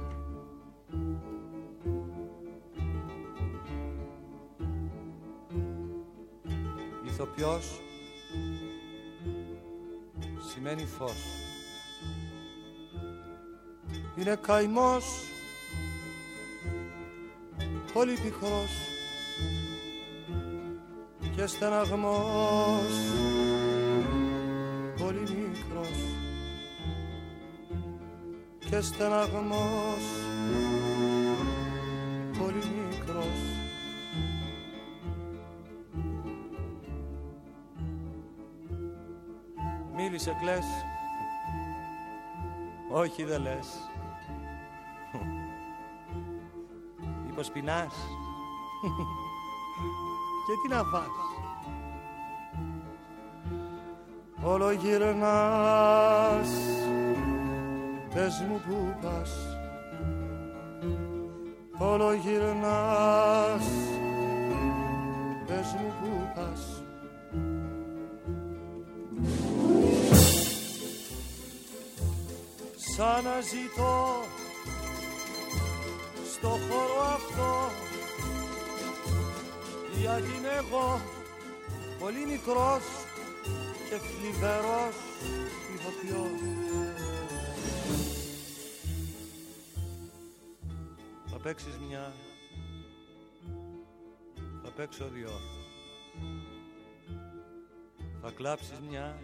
Ηθοποιός σημαίνει φως. Είναι καημός πολύ πικρός και στεναγμός πολύ μικρός και στεναγμός πολύ μικρός. Μίλησε, κλαις, όχι δεν λες. Είπα σπινάς και τι να φας. Όλο γυρνάς, πες μου που πας. Όλο γυρνάς, πες μου που πας. Σαν να ζητώ στο χώρο αυτό, γιατί είμαι εγώ πολύ μικρός και θλιβερός ηθοποιός. Θα παίξεις μια, θα παίξω δυο. Θα κλάψεις μια,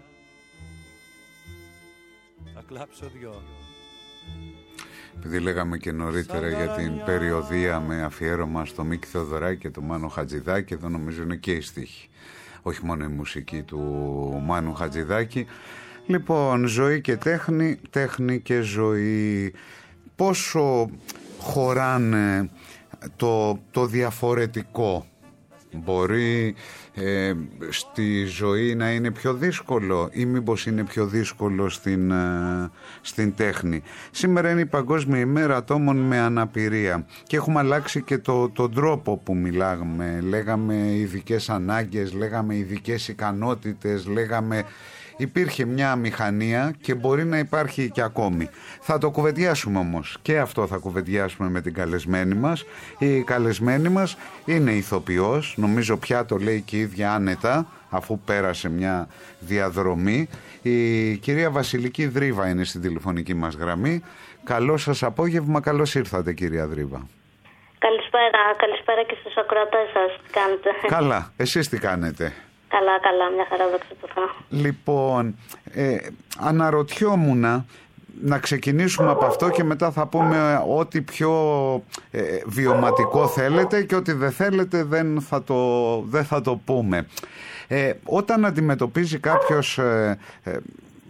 θα κλάψω δυο. Επειδή λέγαμε και νωρίτερα για την περιοδία με αφιέρωμα στο Μίκη Θεοδωράκη και τον Μάνο Χατζηδάκη, εδώ νομίζω είναι και η στίχη, όχι μόνο η μουσική του Μάνου Χατζηδάκη. Λοιπόν, ζωή και τέχνη, τέχνη και ζωή. Πόσο χωράνε το, το διαφορετικό? Μπορεί ε, στη ζωή να είναι πιο δύσκολο ή μήπως είναι πιο δύσκολο στην, ε, στην τέχνη? Σήμερα είναι η Παγκόσμια ημέρα ατόμων με αναπηρία και έχουμε αλλάξει και το, τον τρόπο που μιλάγαμε. Λέγαμε ειδικές ανάγκες, λέγαμε ειδικές ικανότητες, λέγαμε... Υπήρχε μια μηχανία και μπορεί να υπάρχει και ακόμη. Θα το κουβεντιάσουμε όμως. Και αυτό θα κουβεντιάσουμε με την καλεσμένη μας. Η καλεσμένη μας είναι ηθοποιός. Νομίζω πια το λέει και η ίδια άνετα, αφού πέρασε μια διαδρομή. Η κυρία Βασιλική Δρίβα είναι στην τηλεφωνική μας γραμμή. Καλό σας απόγευμα. Καλώς ήρθατε, κυρία Δρίβα. Καλησπέρα. Καλησπέρα και στους ακροατές σας. Τι κάνετε? Καλά. Εσείς τι κάνετε? Καλά, καλά, μια χαρά, δόξα τω Θεώ. Λοιπόν, ε, αναρωτιόμουν να ξεκινήσουμε από αυτό και μετά θα πούμε ό,τι πιο ε, βιωματικό θέλετε και ό,τι δεν θέλετε δεν θα το, δεν θα το πούμε. Ε, όταν αντιμετωπίζει κάποιος ε, ε,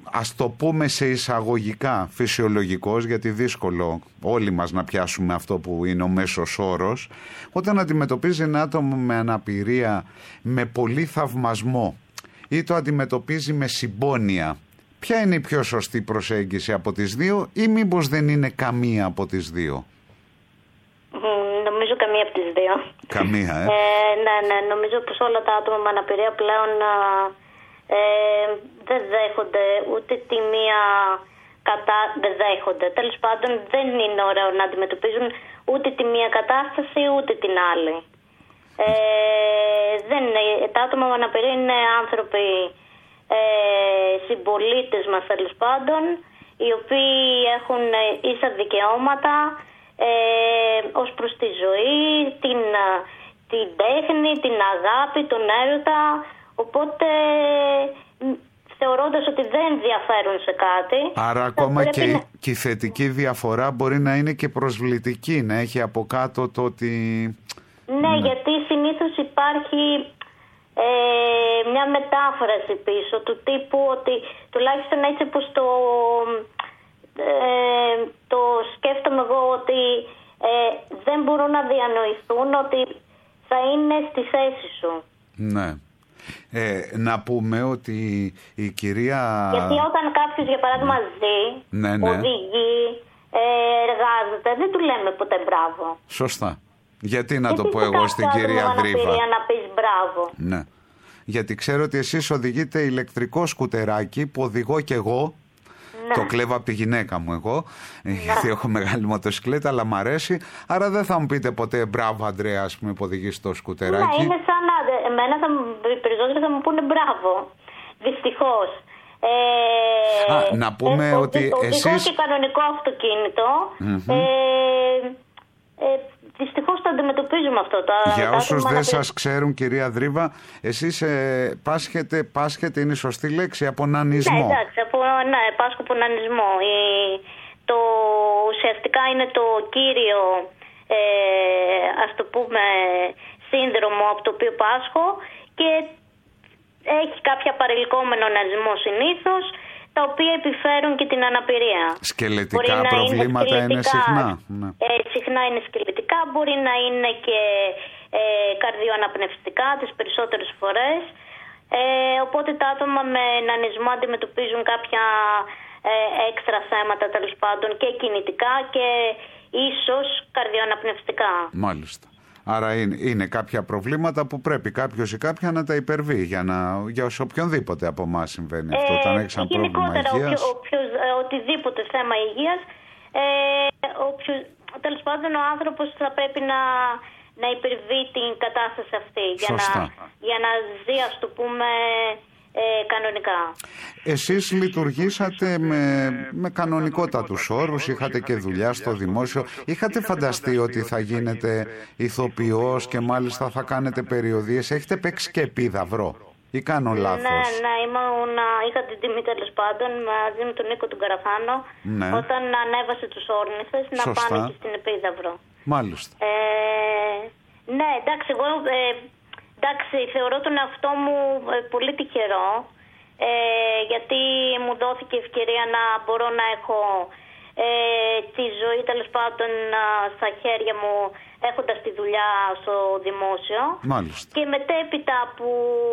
ας το πούμε σε εισαγωγικά φυσιολογικός, γιατί δύσκολο όλοι μας να πιάσουμε αυτό που είναι ο μέσος όρος, όταν αντιμετωπίζει ένα άτομο με αναπηρία με πολύ θαυμασμό ή το αντιμετωπίζει με συμπόνια, ποια είναι η πιο σωστή προσέγγιση από τις δύο, ή μήπως δεν είναι καμία από τις δύο? Νομίζω καμία από τις δύο. Καμία, ε. ε ναι, ναι, νομίζω πως όλα τα άτομα με αναπηρία πλέον ε, δεν δέχονται ούτε τη μία κατά... δεν δέχονται. Τέλος πάντων δεν είναι ωραίο να αντιμετωπίζουν ούτε τη μία κατάσταση ούτε την άλλη. Ε, δεν είναι, τα άτομα με αναπηρία είναι άνθρωποι, ε, συμπολίτες μας τέλος πάντων, οι οποίοι έχουν ίσα δικαιώματα ε, ως προς τη ζωή, την, την τέχνη, την αγάπη, τον έρωτα, οπότε θεωρώντας ότι δεν διαφέρουν σε κάτι. Άρα ακόμα και, να... και η θετική διαφορά μπορεί να είναι και προσβλητική, να έχει από κάτω το ότι... Ναι, ναι. Γιατί συνήθως υπάρχει ε, μια μετάφραση πίσω του τύπου ότι τουλάχιστον έτσι πως το, ε, το σκέφτομαι εγώ, ότι ε, δεν μπορούν να διανοηθούν ότι θα είναι στη θέση σου. Ναι. Ε, να πούμε ότι η κυρία... Γιατί όταν κάποιος για παράδειγμα ζει, ναι, ναι. οδηγεί, ε, εργάζεται, δεν του λέμε ποτέ μπράβο. Σωστά. Γιατί να το πω εγώ στην κυρία Δρίβα. Να πεις μπράβο. Ναι. Γιατί ξέρω ότι εσείς οδηγείτε ηλεκτρικό σκουτεράκι που οδηγώ κι εγώ. Ναι. Το κλέβω από τη γυναίκα μου εγώ, ναι. Γιατί έχω μεγάλη μοτοσυκλέτα, αλλά μ' αρέσει. Άρα δεν θα μου πείτε ποτέ μπράβο, Ανδρέα, ας πούμε, που οδηγείς το σκουτεράκι. Ναι, είναι σαν να... Εμένα θα, οι περισσότεροι θα μου πούνε μπράβο. Δυστυχώς. Ε, Α, να πούμε ε, ότι ο, εσείς... Οδηγώ και κανονικό αυτοκίνητο. Mm-hmm. Ε, ε, Δυστυχώς το αντιμετωπίζουμε αυτό. Τα, Για τα όσους δεν να... σας ξέρουν, κυρία Δρίβα, εσείς ε, πάσχετε, πάσχετε, είναι η σωστή λέξη, από νανισμό. Ναι, εντάξει, από, ναι, πάσχω από νανισμό. Η, το, ουσιαστικά είναι το κύριο, ε, ας το πούμε, σύνδρομο από το οποίο πάσχω και έχει κάποια παρελκόμενο νανισμό συνήθως, τα οποία επιφέρουν και την αναπηρία. Σκελετικά προβλήματα είναι, είναι συχνά. Ναι. Ε, συχνά είναι σκελετικά, μπορεί να είναι και ε, καρδιοαναπνευστικά τις περισσότερες φορές. Ε, οπότε τα άτομα με νανισμό αντιμετωπίζουν κάποια ε, έξτρα θέματα τέλος πάντων και κινητικά και ίσως καρδιοαναπνευστικά. Μάλιστα. Άρα είναι, είναι κάποια προβλήματα που πρέπει κάποιος ή κάποια να τα υπερβεί για, να, για σε οποιονδήποτε από εμάς συμβαίνει αυτό. Ε, όταν έχεις ένα πρόβλημα υγείας. Όποιος, οτιδήποτε θέμα υγείας, ε, όποιος, τέλος πάντων ο άνθρωπος θα πρέπει να, να υπερβεί την κατάσταση αυτή για να, για να ζει, ας το πούμε, ε, κανονικά. Εσείς λειτουργήσατε με, με κανονικότατους όρους, είχατε και δουλειά στο δημόσιο. Είχατε φανταστεί ότι θα γίνετε ηθοποιός και μάλιστα θα κάνετε περιοδίες? Έχετε παίξει και επίδαυρο ή κάνω λάθος? Ναι, ναι, ήμουν, είχα την τιμή τέλος πάντων μαζί με τον Νίκο τον Καραφάνο, ναι. Όταν ανέβασε τους όρνηθες να Σωστά. Πάνε και στην επίδαυρο. Μάλιστα. Ε, ναι, εντάξει, εγώ... Ε, Εντάξει, θεωρώ τον εαυτό μου ε, πολύ τυχερό, ε, γιατί μου δόθηκε ευκαιρία να μπορώ να έχω ε, τη ζωή τέλος πάντων στα χέρια μου, έχοντας τη δουλειά στο δημόσιο. Μάλιστα. Και μετέπειτα που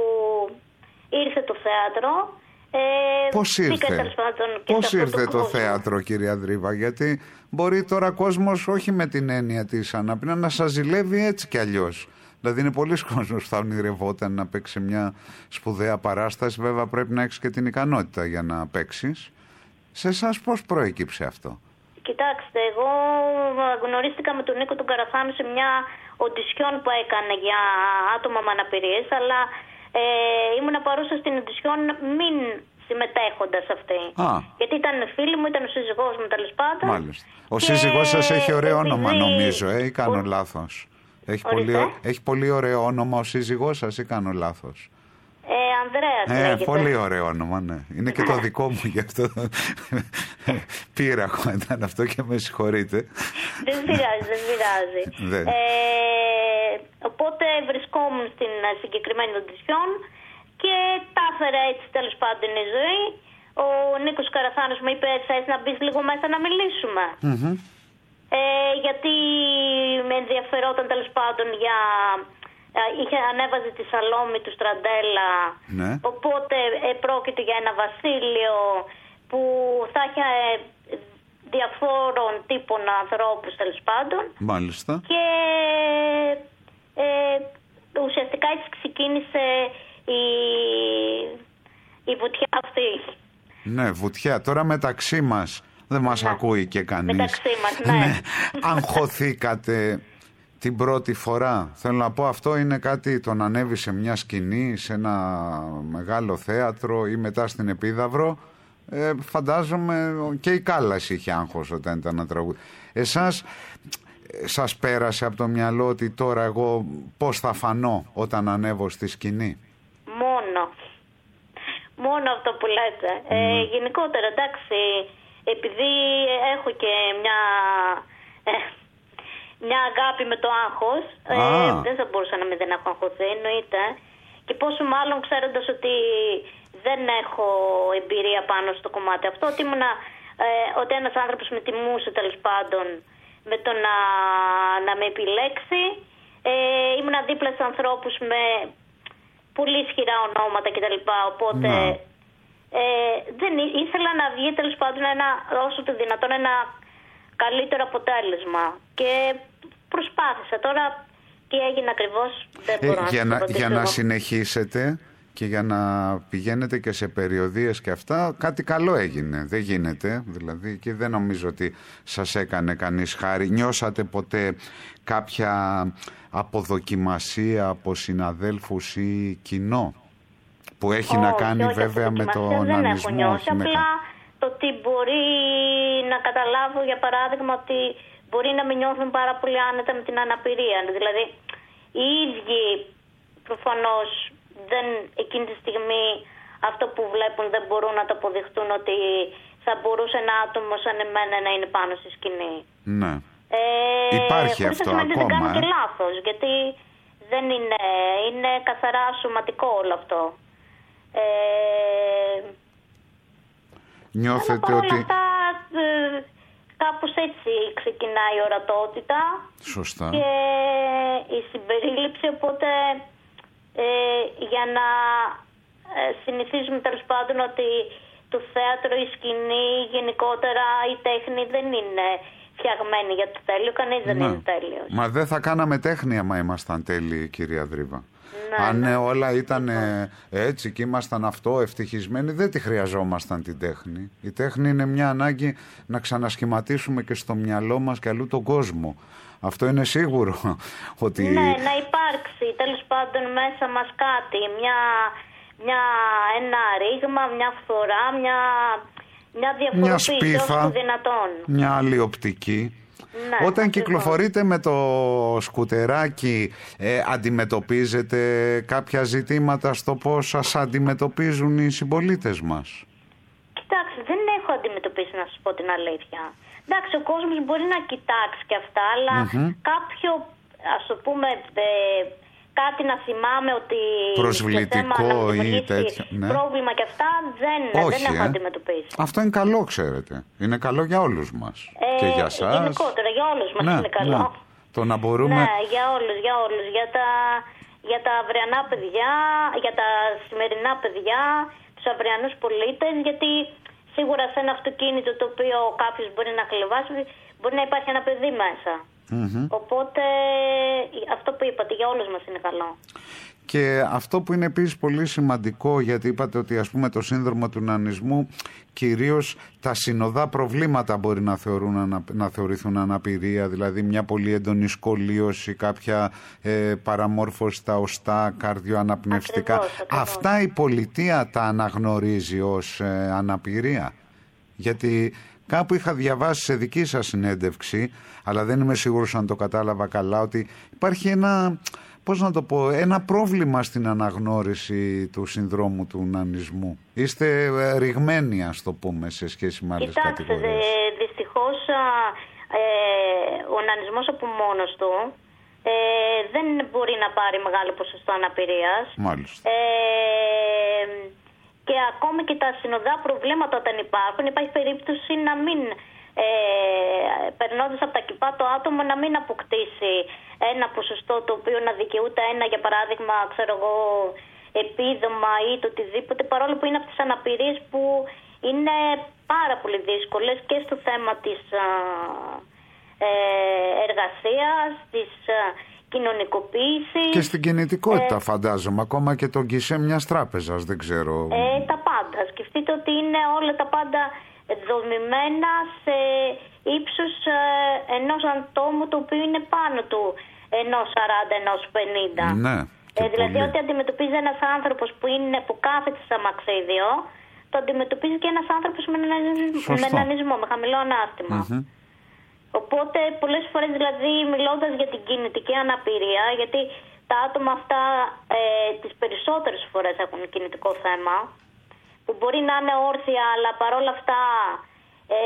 ήρθε το θέατρο... Ε, Πώς ήρθε, Πώς ήρθε το, το θέατρο, κυρία Δρίβα? Γιατί μπορεί τώρα κόσμος, όχι με την έννοια της αναπηρίας, να σας ζηλεύει έτσι κι αλλιώς. Δηλαδή είναι πολλοί κόσμος που θα ονειρευόταν να παίξει μια σπουδαία παράσταση. Βέβαια πρέπει να έχεις και την ικανότητα για να παίξεις. Σε εσάς πώς προέκυψε αυτό? Κοιτάξτε, εγώ γνωρίστηκα με τον Νίκο τον Καραφάνο σε μια οντισιόν που έκανε για άτομα με αναπηρίες, αλλά ε, ήμουν παρούσα στην οντισιόν μην συμμετέχοντας αυτή. Α. Γιατί ήταν φίλοι μου, ήταν ο σύζυγός μου τέλος πάντων. Μάλιστα. Ο σύζυγός σας έχει ωραίο επειδή... όνομα νομίζω, ε, ή κάνω ο... λάθος? Έχει πολύ, έχει πολύ ωραίο όνομα ο σύζυγός σας ή κάνω λάθος? Ε, Ανδρέας ε, λέγεται. Πολύ ωραίο όνομα, ναι. Είναι και το δικό μου, γι' αυτό πείραχο ήταν αυτό και με συγχωρείτε. Δεν πειράζει, δεν πειράζει. ε, οπότε βρισκόμουν στην συγκεκριμένη οντισιόν και τα έφερα έτσι τέλος πάντων η ζωή. ο Νίκος Καραθάνος μου είπε θες να μπεις λίγο μέσα να μιλήσουμε. Mm-hmm. Ε, γιατί με ενδιαφερόταν τέλος πάντων για... Είχε ανέβαζε τη Σαλόμη του Στραντέλα, ναι. Οπότε ε, πρόκειται για ένα βασίλειο που θα είχε ε, διαφόρων τύπων ανθρώπους τέλος πάντων. Μάλιστα. Και ε, ουσιαστικά έτσι ξεκίνησε η, η βουτιά αυτή. Ναι, βουτιά. Τώρα μεταξύ μας δεν μας ναι. ακούει και κανείς. Μεταξύ μας, ναι. ναι. Αγχωθήκατε την πρώτη φορά? Θέλω να πω, αυτό είναι κάτι, το να ανέβει σε μια σκηνή, σε ένα μεγάλο θέατρο ή μετά στην Επίδαυρο. Ε, φαντάζομαι και η Κάλλας είχε άγχος όταν ήταν να τραγουδεί. Εσάς σας πέρασε από το μυαλό ότι τώρα εγώ πώς θα φανώ όταν ανέβω στη σκηνή? Μόνο. Μόνο αυτό που λέτε. Mm. Ε, γενικότερα, εντάξει, επειδή έχω και μια... Ε, μια αγάπη με το άγχος, ε, δεν θα μπορούσα να μην δεν έχω αγχωθεί, εννοείται. Και πόσο μάλλον ξέροντας ότι δεν έχω εμπειρία πάνω στο κομμάτι αυτό, ότι, ήμουνα, ε, ότι ένας άνθρωπος με τιμούσε τέλος πάντων με το να, να με επιλέξει. Ε, ήμουνα δίπλα σε ανθρώπους με πολύ ισχυρά ονόματα κτλ. Οπότε ε, δεν ήθελα να βγει τέλος πάντων ένα, όσο το δυνατόν ένα καλύτερο αποτέλεσμα και προσπάθησα. Τώρα τι έγινε ακριβώς δεν μπορώ ε, για να, να Για να συνεχίσετε και για να πηγαίνετε και σε περιοδίες και αυτά, κάτι καλό έγινε. Δεν γίνεται, δηλαδή, και δεν νομίζω ότι σας έκανε κανείς χάρη. Νιώσατε ποτέ κάποια αποδοκιμασία από συναδέλφους ή κοινό που έχει oh, να κάνει όχι, βέβαια με τον δεν ανισμό? Έχω νιώσει, απλά το ότι μπορεί να καταλάβω για παράδειγμα ότι μπορεί να μην νιώθουν πάρα πολύ άνετα με την αναπηρία. Δηλαδή οι ίδιοι προφανώς δεν, εκείνη τη στιγμή αυτό που βλέπουν δεν μπορούν να το αποδειχτούν ότι θα μπορούσε ένα άτομο σαν εμένα να είναι πάνω στη σκηνή. Ναι. Ε, Υπάρχει αυτό ακόμα. Δεν κάνω ε? και λάθος, γιατί δεν είναι, είναι καθαρά σωματικό όλο αυτό. Ε, Νιώθετε όλα ότι... αυτά, ε, κάπως έτσι ξεκινάει η ορατότητα. Σωστά. Και η συμπερίληψη, οπότε ε, για να ε, συνηθίζουμε τέλος πάντων ότι το θέατρο, η σκηνή, γενικότερα η τέχνη δεν είναι φτιαγμένη για το τέλειο, κανείς δεν είναι τέλειος. Μα δεν θα κάναμε τέχνη άμα ήμασταν τέλειοι, κυρία Δρύβα. Ναι, Αν ναι. όλα ήταν έτσι και ήμασταν αυτό ευτυχισμένοι, δεν τη χρειαζόμασταν την τέχνη. Η τέχνη είναι μια ανάγκη να ξανασχηματίσουμε και στο μυαλό μας και αλλού τον κόσμο. Αυτό είναι σίγουρο ότι... Ναι, να υπάρξει τέλος πάντων μέσα μας κάτι, μια, μια, ένα ρήγμα, μια φθορά, μια, μια διαφοροποίηση όσο δυνατόν. Μια άλλη οπτική. Ναι, όταν κυκλοφορείτε με το σκουτεράκι, ε, αντιμετωπίζετε κάποια ζητήματα στο πώς σας αντιμετωπίζουν οι συμπολίτες μας? Κοιτάξτε, δεν έχω αντιμετωπίσει, να σας πω την αλήθεια. Εντάξει, ο κόσμος μπορεί να κοιτάξει και αυτά, αλλά mm-hmm. κάποιο, ας το πούμε, ε, κάτι να θυμάμαι ότι... προσβλητικό ή τέτοια. Ναι. Πρόβλημα και αυτά δεν, όχι, δεν έχω ε. αντιμετωπίσει. Αυτό είναι καλό, ξέρετε. Είναι καλό για όλους μας. Ε, και για σας. Γενικότερα, για όλους μας ναι, είναι καλό. Ναι. Το να μπορούμε... Ναι, για όλους, για όλους. Για τα, για τα αυριανά παιδιά, για τα σημερινά παιδιά, τους αυριανούς πολίτες, γιατί σίγουρα σε ένα αυτοκίνητο το οποίο κάποιος μπορεί να χλεβάσει, μπορεί να υπάρχει ένα παιδί μέσα. Mm-hmm. Οπότε αυτό που είπατε για όλους μας είναι καλό. Και αυτό που είναι επίσης πολύ σημαντικό, γιατί είπατε ότι ας πούμε το σύνδρομο του νανισμού, κυρίως τα συνοδά προβλήματα μπορεί να, θεωρούν, να θεωρηθούν αναπηρία, δηλαδή μια πολύ έντονη σκολίωση, κάποια ε, παραμόρφωση στα οστά, καρδιοαναπνευστικά. Ακριβώς, ακριβώς. Αυτά η πολιτεία τα αναγνωρίζει ως ε, αναπηρία? Γιατί κάπου είχα διαβάσει σε δική σας συνέντευξη, αλλά δεν είμαι σίγουρος αν το κατάλαβα καλά, ότι υπάρχει ένα... πώς να το πω, ένα πρόβλημα στην αναγνώριση του συνδρόμου του νανισμού. Είστε ρηγμένοι, ας το πούμε, σε σχέση με άλλες Κοιτάξτε, κατηγορίες. Κοιτάξτε, δυστυχώς ε, ο νανισμός από μόνος του ε, δεν μπορεί να πάρει μεγάλο ποσοστό αναπηρίας. Μάλιστα. Ε, και ακόμη και τα συνοδά προβλήματα όταν υπάρχουν, υπάρχει περίπτωση να μην, ε, περνώντας από τα κυπά το άτομο, να μην αποκτήσει ένα ποσοστό το οποίο να δικαιούται ένα, για παράδειγμα, ξέρω εγώ, επίδομα ή το οτιδήποτε, παρόλο που είναι από τις αναπηρίες που είναι πάρα πολύ δύσκολες και στο θέμα της ε, εργασίας, της ε, κοινωνικοποίησης. Και στην κινητικότητα ε, φαντάζομαι, ακόμα και τον γκισέ μιας τράπεζας, δεν ξέρω. Ε, τα πάντα. Σκεφτείτε ότι είναι όλα τα πάντα δομημένα σε ύψος ε, ενός ατόμου το οποίο είναι πάνω του ενός σαράντα, ενός πενήντα. Ναι. Ε, δηλαδή ότι αντιμετωπίζει ένας άνθρωπος που, είναι, που κάθεται σε αμαξίδιο, το αντιμετωπίζει και ένας άνθρωπος με νανισμό, με χαμηλό ανάστημα. Mm-hmm. Οπότε πολλές φορές, δηλαδή, μιλώντας για την κινητική αναπηρία, γιατί τα άτομα αυτά ε, τις περισσότερες φορές έχουν κινητικό θέμα, που μπορεί να είναι όρθια, αλλά παρόλα αυτά ε,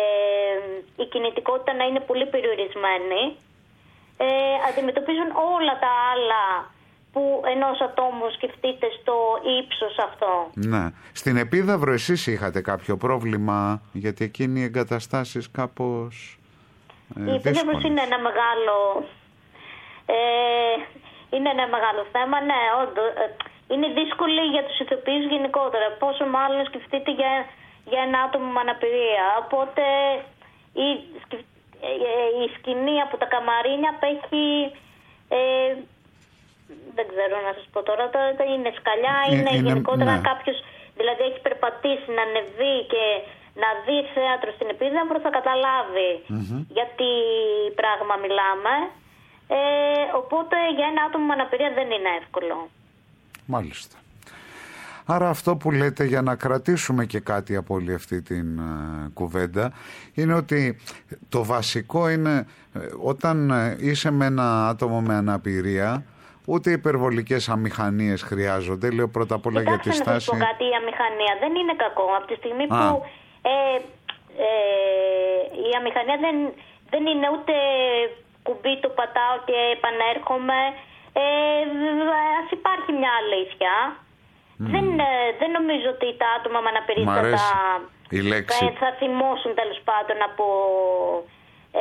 η κινητικότητα να είναι πολύ περιορισμένη, ε, αντιμετωπίζουν όλα τα άλλα που ενός ατόμου, σκεφτείτε, στο ύψος αυτό. Ναι. Στην Επίδαυρο εσείς είχατε κάποιο πρόβλημα, γιατί εκείνοι οι εγκαταστάσεις κάπως ε, η Επίδαυρος είναι ένα μεγάλο ε, είναι ένα μεγάλο θέμα, ναι, όντως. Είναι δύσκολη για τους ηθοποιούς γενικότερα, πόσο μάλλον σκεφτείτε για, για ένα άτομο με αναπηρία. Οπότε η, η σκηνή από τα καμαρίνια απέχει ε, δεν ξέρω να σας πω τώρα, τώρα είναι σκαλιά, είναι, είναι γενικότερα ναι. Κάποιος δηλαδή έχει περπατήσει να ανεβεί και να δει θέατρο στην Επίδαυρο, θα καταλάβει mm-hmm. γιατί πράγμα μιλάμε. Ε, οπότε για ένα άτομο με αναπηρία δεν είναι εύκολο. Μάλιστα. Άρα αυτό που λέτε, για να κρατήσουμε και κάτι από όλη αυτή την uh, κουβέντα, είναι ότι το βασικό είναι όταν είσαι με ένα άτομο με αναπηρία, ούτε υπερβολικές αμηχανίες χρειάζονται. Λέω πρώτα απ' όλα για τη στάση. Να σας πω κάτι, η αμηχανία δεν είναι κακό. Από τη στιγμή Α. που ε, ε, η αμηχανία δεν, δεν είναι ούτε κουμπί το πατάω και επανέρχομαι. Ε, ας υπάρχει μια αλήθεια. Mm. Δεν, δεν νομίζω ότι τα άτομα με αναπηρία θα, θα, θα θυμώσουν τέλος πάντων από ε,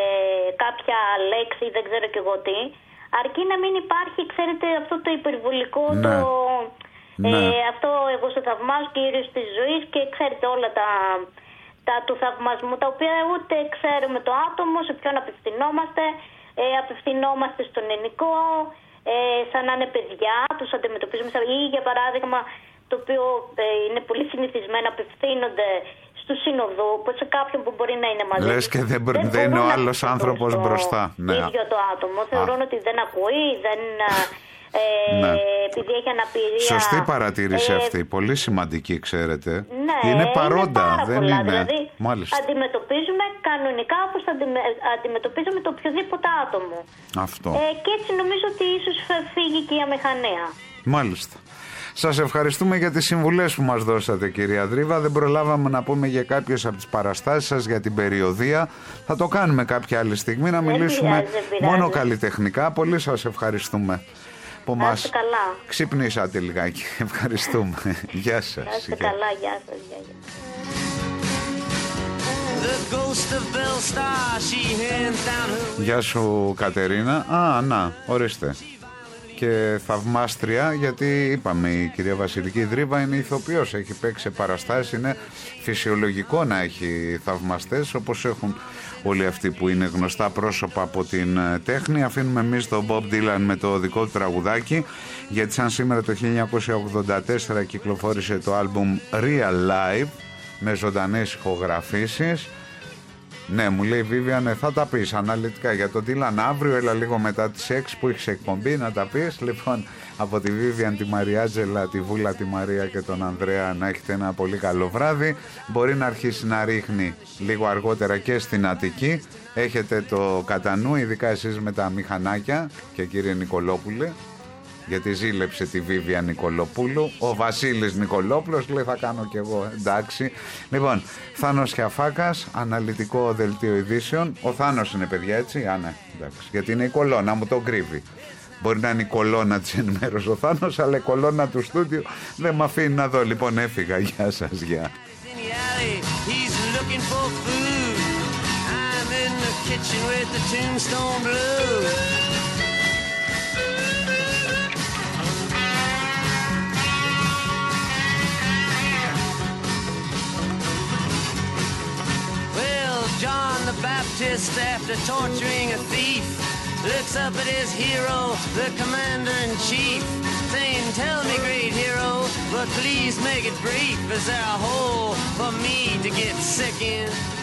κάποια λέξη, δεν ξέρω και εγώ τι. Αρκεί να μην υπάρχει, ξέρετε, αυτό το υπερβολικό, ναι. το, ε, ναι. αυτό εγώ σε θαυμάζω, κύριος της ζωής, και ξέρετε όλα τα, τα του θαυμασμού, τα οποία ούτε ξέρουμε το άτομο, σε ποιον απευθυνόμαστε, ε, απευθυνόμαστε στον ελληνικό, ε, σαν να είναι παιδιά, τους αντιμετωπίζουμε, ή για παράδειγμα, το οποίο ε, είναι πολύ συνηθισμένο, απευθύνονται στους συνοδού, σε κάποιον που μπορεί να είναι μαζί. Λες και δεν, δεν, δεν είναι ο άλλος άνθρωπος μπροστά. Ναι. ίδιο το άτομο. Θεωρούν ότι δεν ακούει, δεν, ε, ναι. επειδή έχει αναπηρία. Σωστή παρατήρηση ε, αυτή, πολύ σημαντική, ξέρετε. Ναι, είναι παρόντα, είναι δεν πολλά. είναι. Δηλαδή, μάλιστα. Αντιμετωπίζουμε κανονικά όπως αντιμετωπίζουμε το οποιοδήποτε άτομο. Αυτό. Ε, και έτσι νομίζω ότι ίσως φύγει και η αμηχανία. Μάλιστα. Σας ευχαριστούμε για τις συμβουλές που μας δώσατε, κυρία Δρύβα. Δεν προλάβαμε να πούμε για κάποιες από τις παραστάσεις σας, για την περιοδία. Θα το κάνουμε κάποια άλλη στιγμή, να μιλήσουμε πειράζει, πειράζει. μόνο καλλιτεχνικά. Πολύ σας ευχαριστούμε που μας καλά. ξυπνήσατε λιγάκι. Ευχαριστούμε. Γεια σας. Να είστε καλά, γεια σας. Γεια, γεια. Γεια σου, Κατερίνα. Α, να, ορίστε. Και θαυμάστρια, γιατί είπαμε η κυρία Βασιλική Δρύβα είναι ηθοποιός, έχει παίξει σε παραστάσεις, είναι φυσιολογικό να έχει θαυμαστές όπως έχουν όλοι αυτοί που είναι γνωστά πρόσωπα από την τέχνη. Αφήνουμε εμείς τον Bob Dylan με το δικό του τραγουδάκι, γιατί σαν σήμερα το χίλια εννιακόσια ογδόντα τέσσερα κυκλοφόρησε το άλμπουμ Real Live με ζωντανές ηχογραφήσεις. Ναι, μου λέει Βίβιανε, θα τα πεις αναλυτικά για τον Dylan αύριο, έλα λίγο μετά τις έξι που έχεις εκπομπή να τα πεις. Λοιπόν, από τη Βίβιαν, τη Μαριάτζελα, τη Βούλα, τη Μαρία και τον Ανδρέα, να έχετε ένα πολύ καλό βράδυ. Μπορεί να αρχίσει να ρίχνει λίγο αργότερα και στην Αττική. Έχετε το κατά νου, ειδικά εσείς με τα μηχανάκια και κύριε Νικολόπουλε, γιατί ζήλεψε τη Βίβια Νικολοπούλου. Ο Βασίλης Νικολόπουλος λέει θα κάνω κι εγώ, εντάξει. Λοιπόν, Θάνος Χιαφάκας, αναλυτικό δελτίο ειδήσεων. Ο Θάνος είναι παιδιά, έτσι, α ναι, εντάξει, γιατί είναι η κολόνα μου, τον κρύβει. Μπορεί να είναι η κολόνα της ενημέρωσης ο Θάνος, αλλά η κολόνα του στούντιο δεν με αφήνει να δω. Λοιπόν, έφυγα. Γεια σας, γεια. Well, John the Baptist, after torturing a thief, looks up at his hero, the commander-in-chief, saying, tell me, great hero, but please make it brief. Is there a hole for me to get sick in?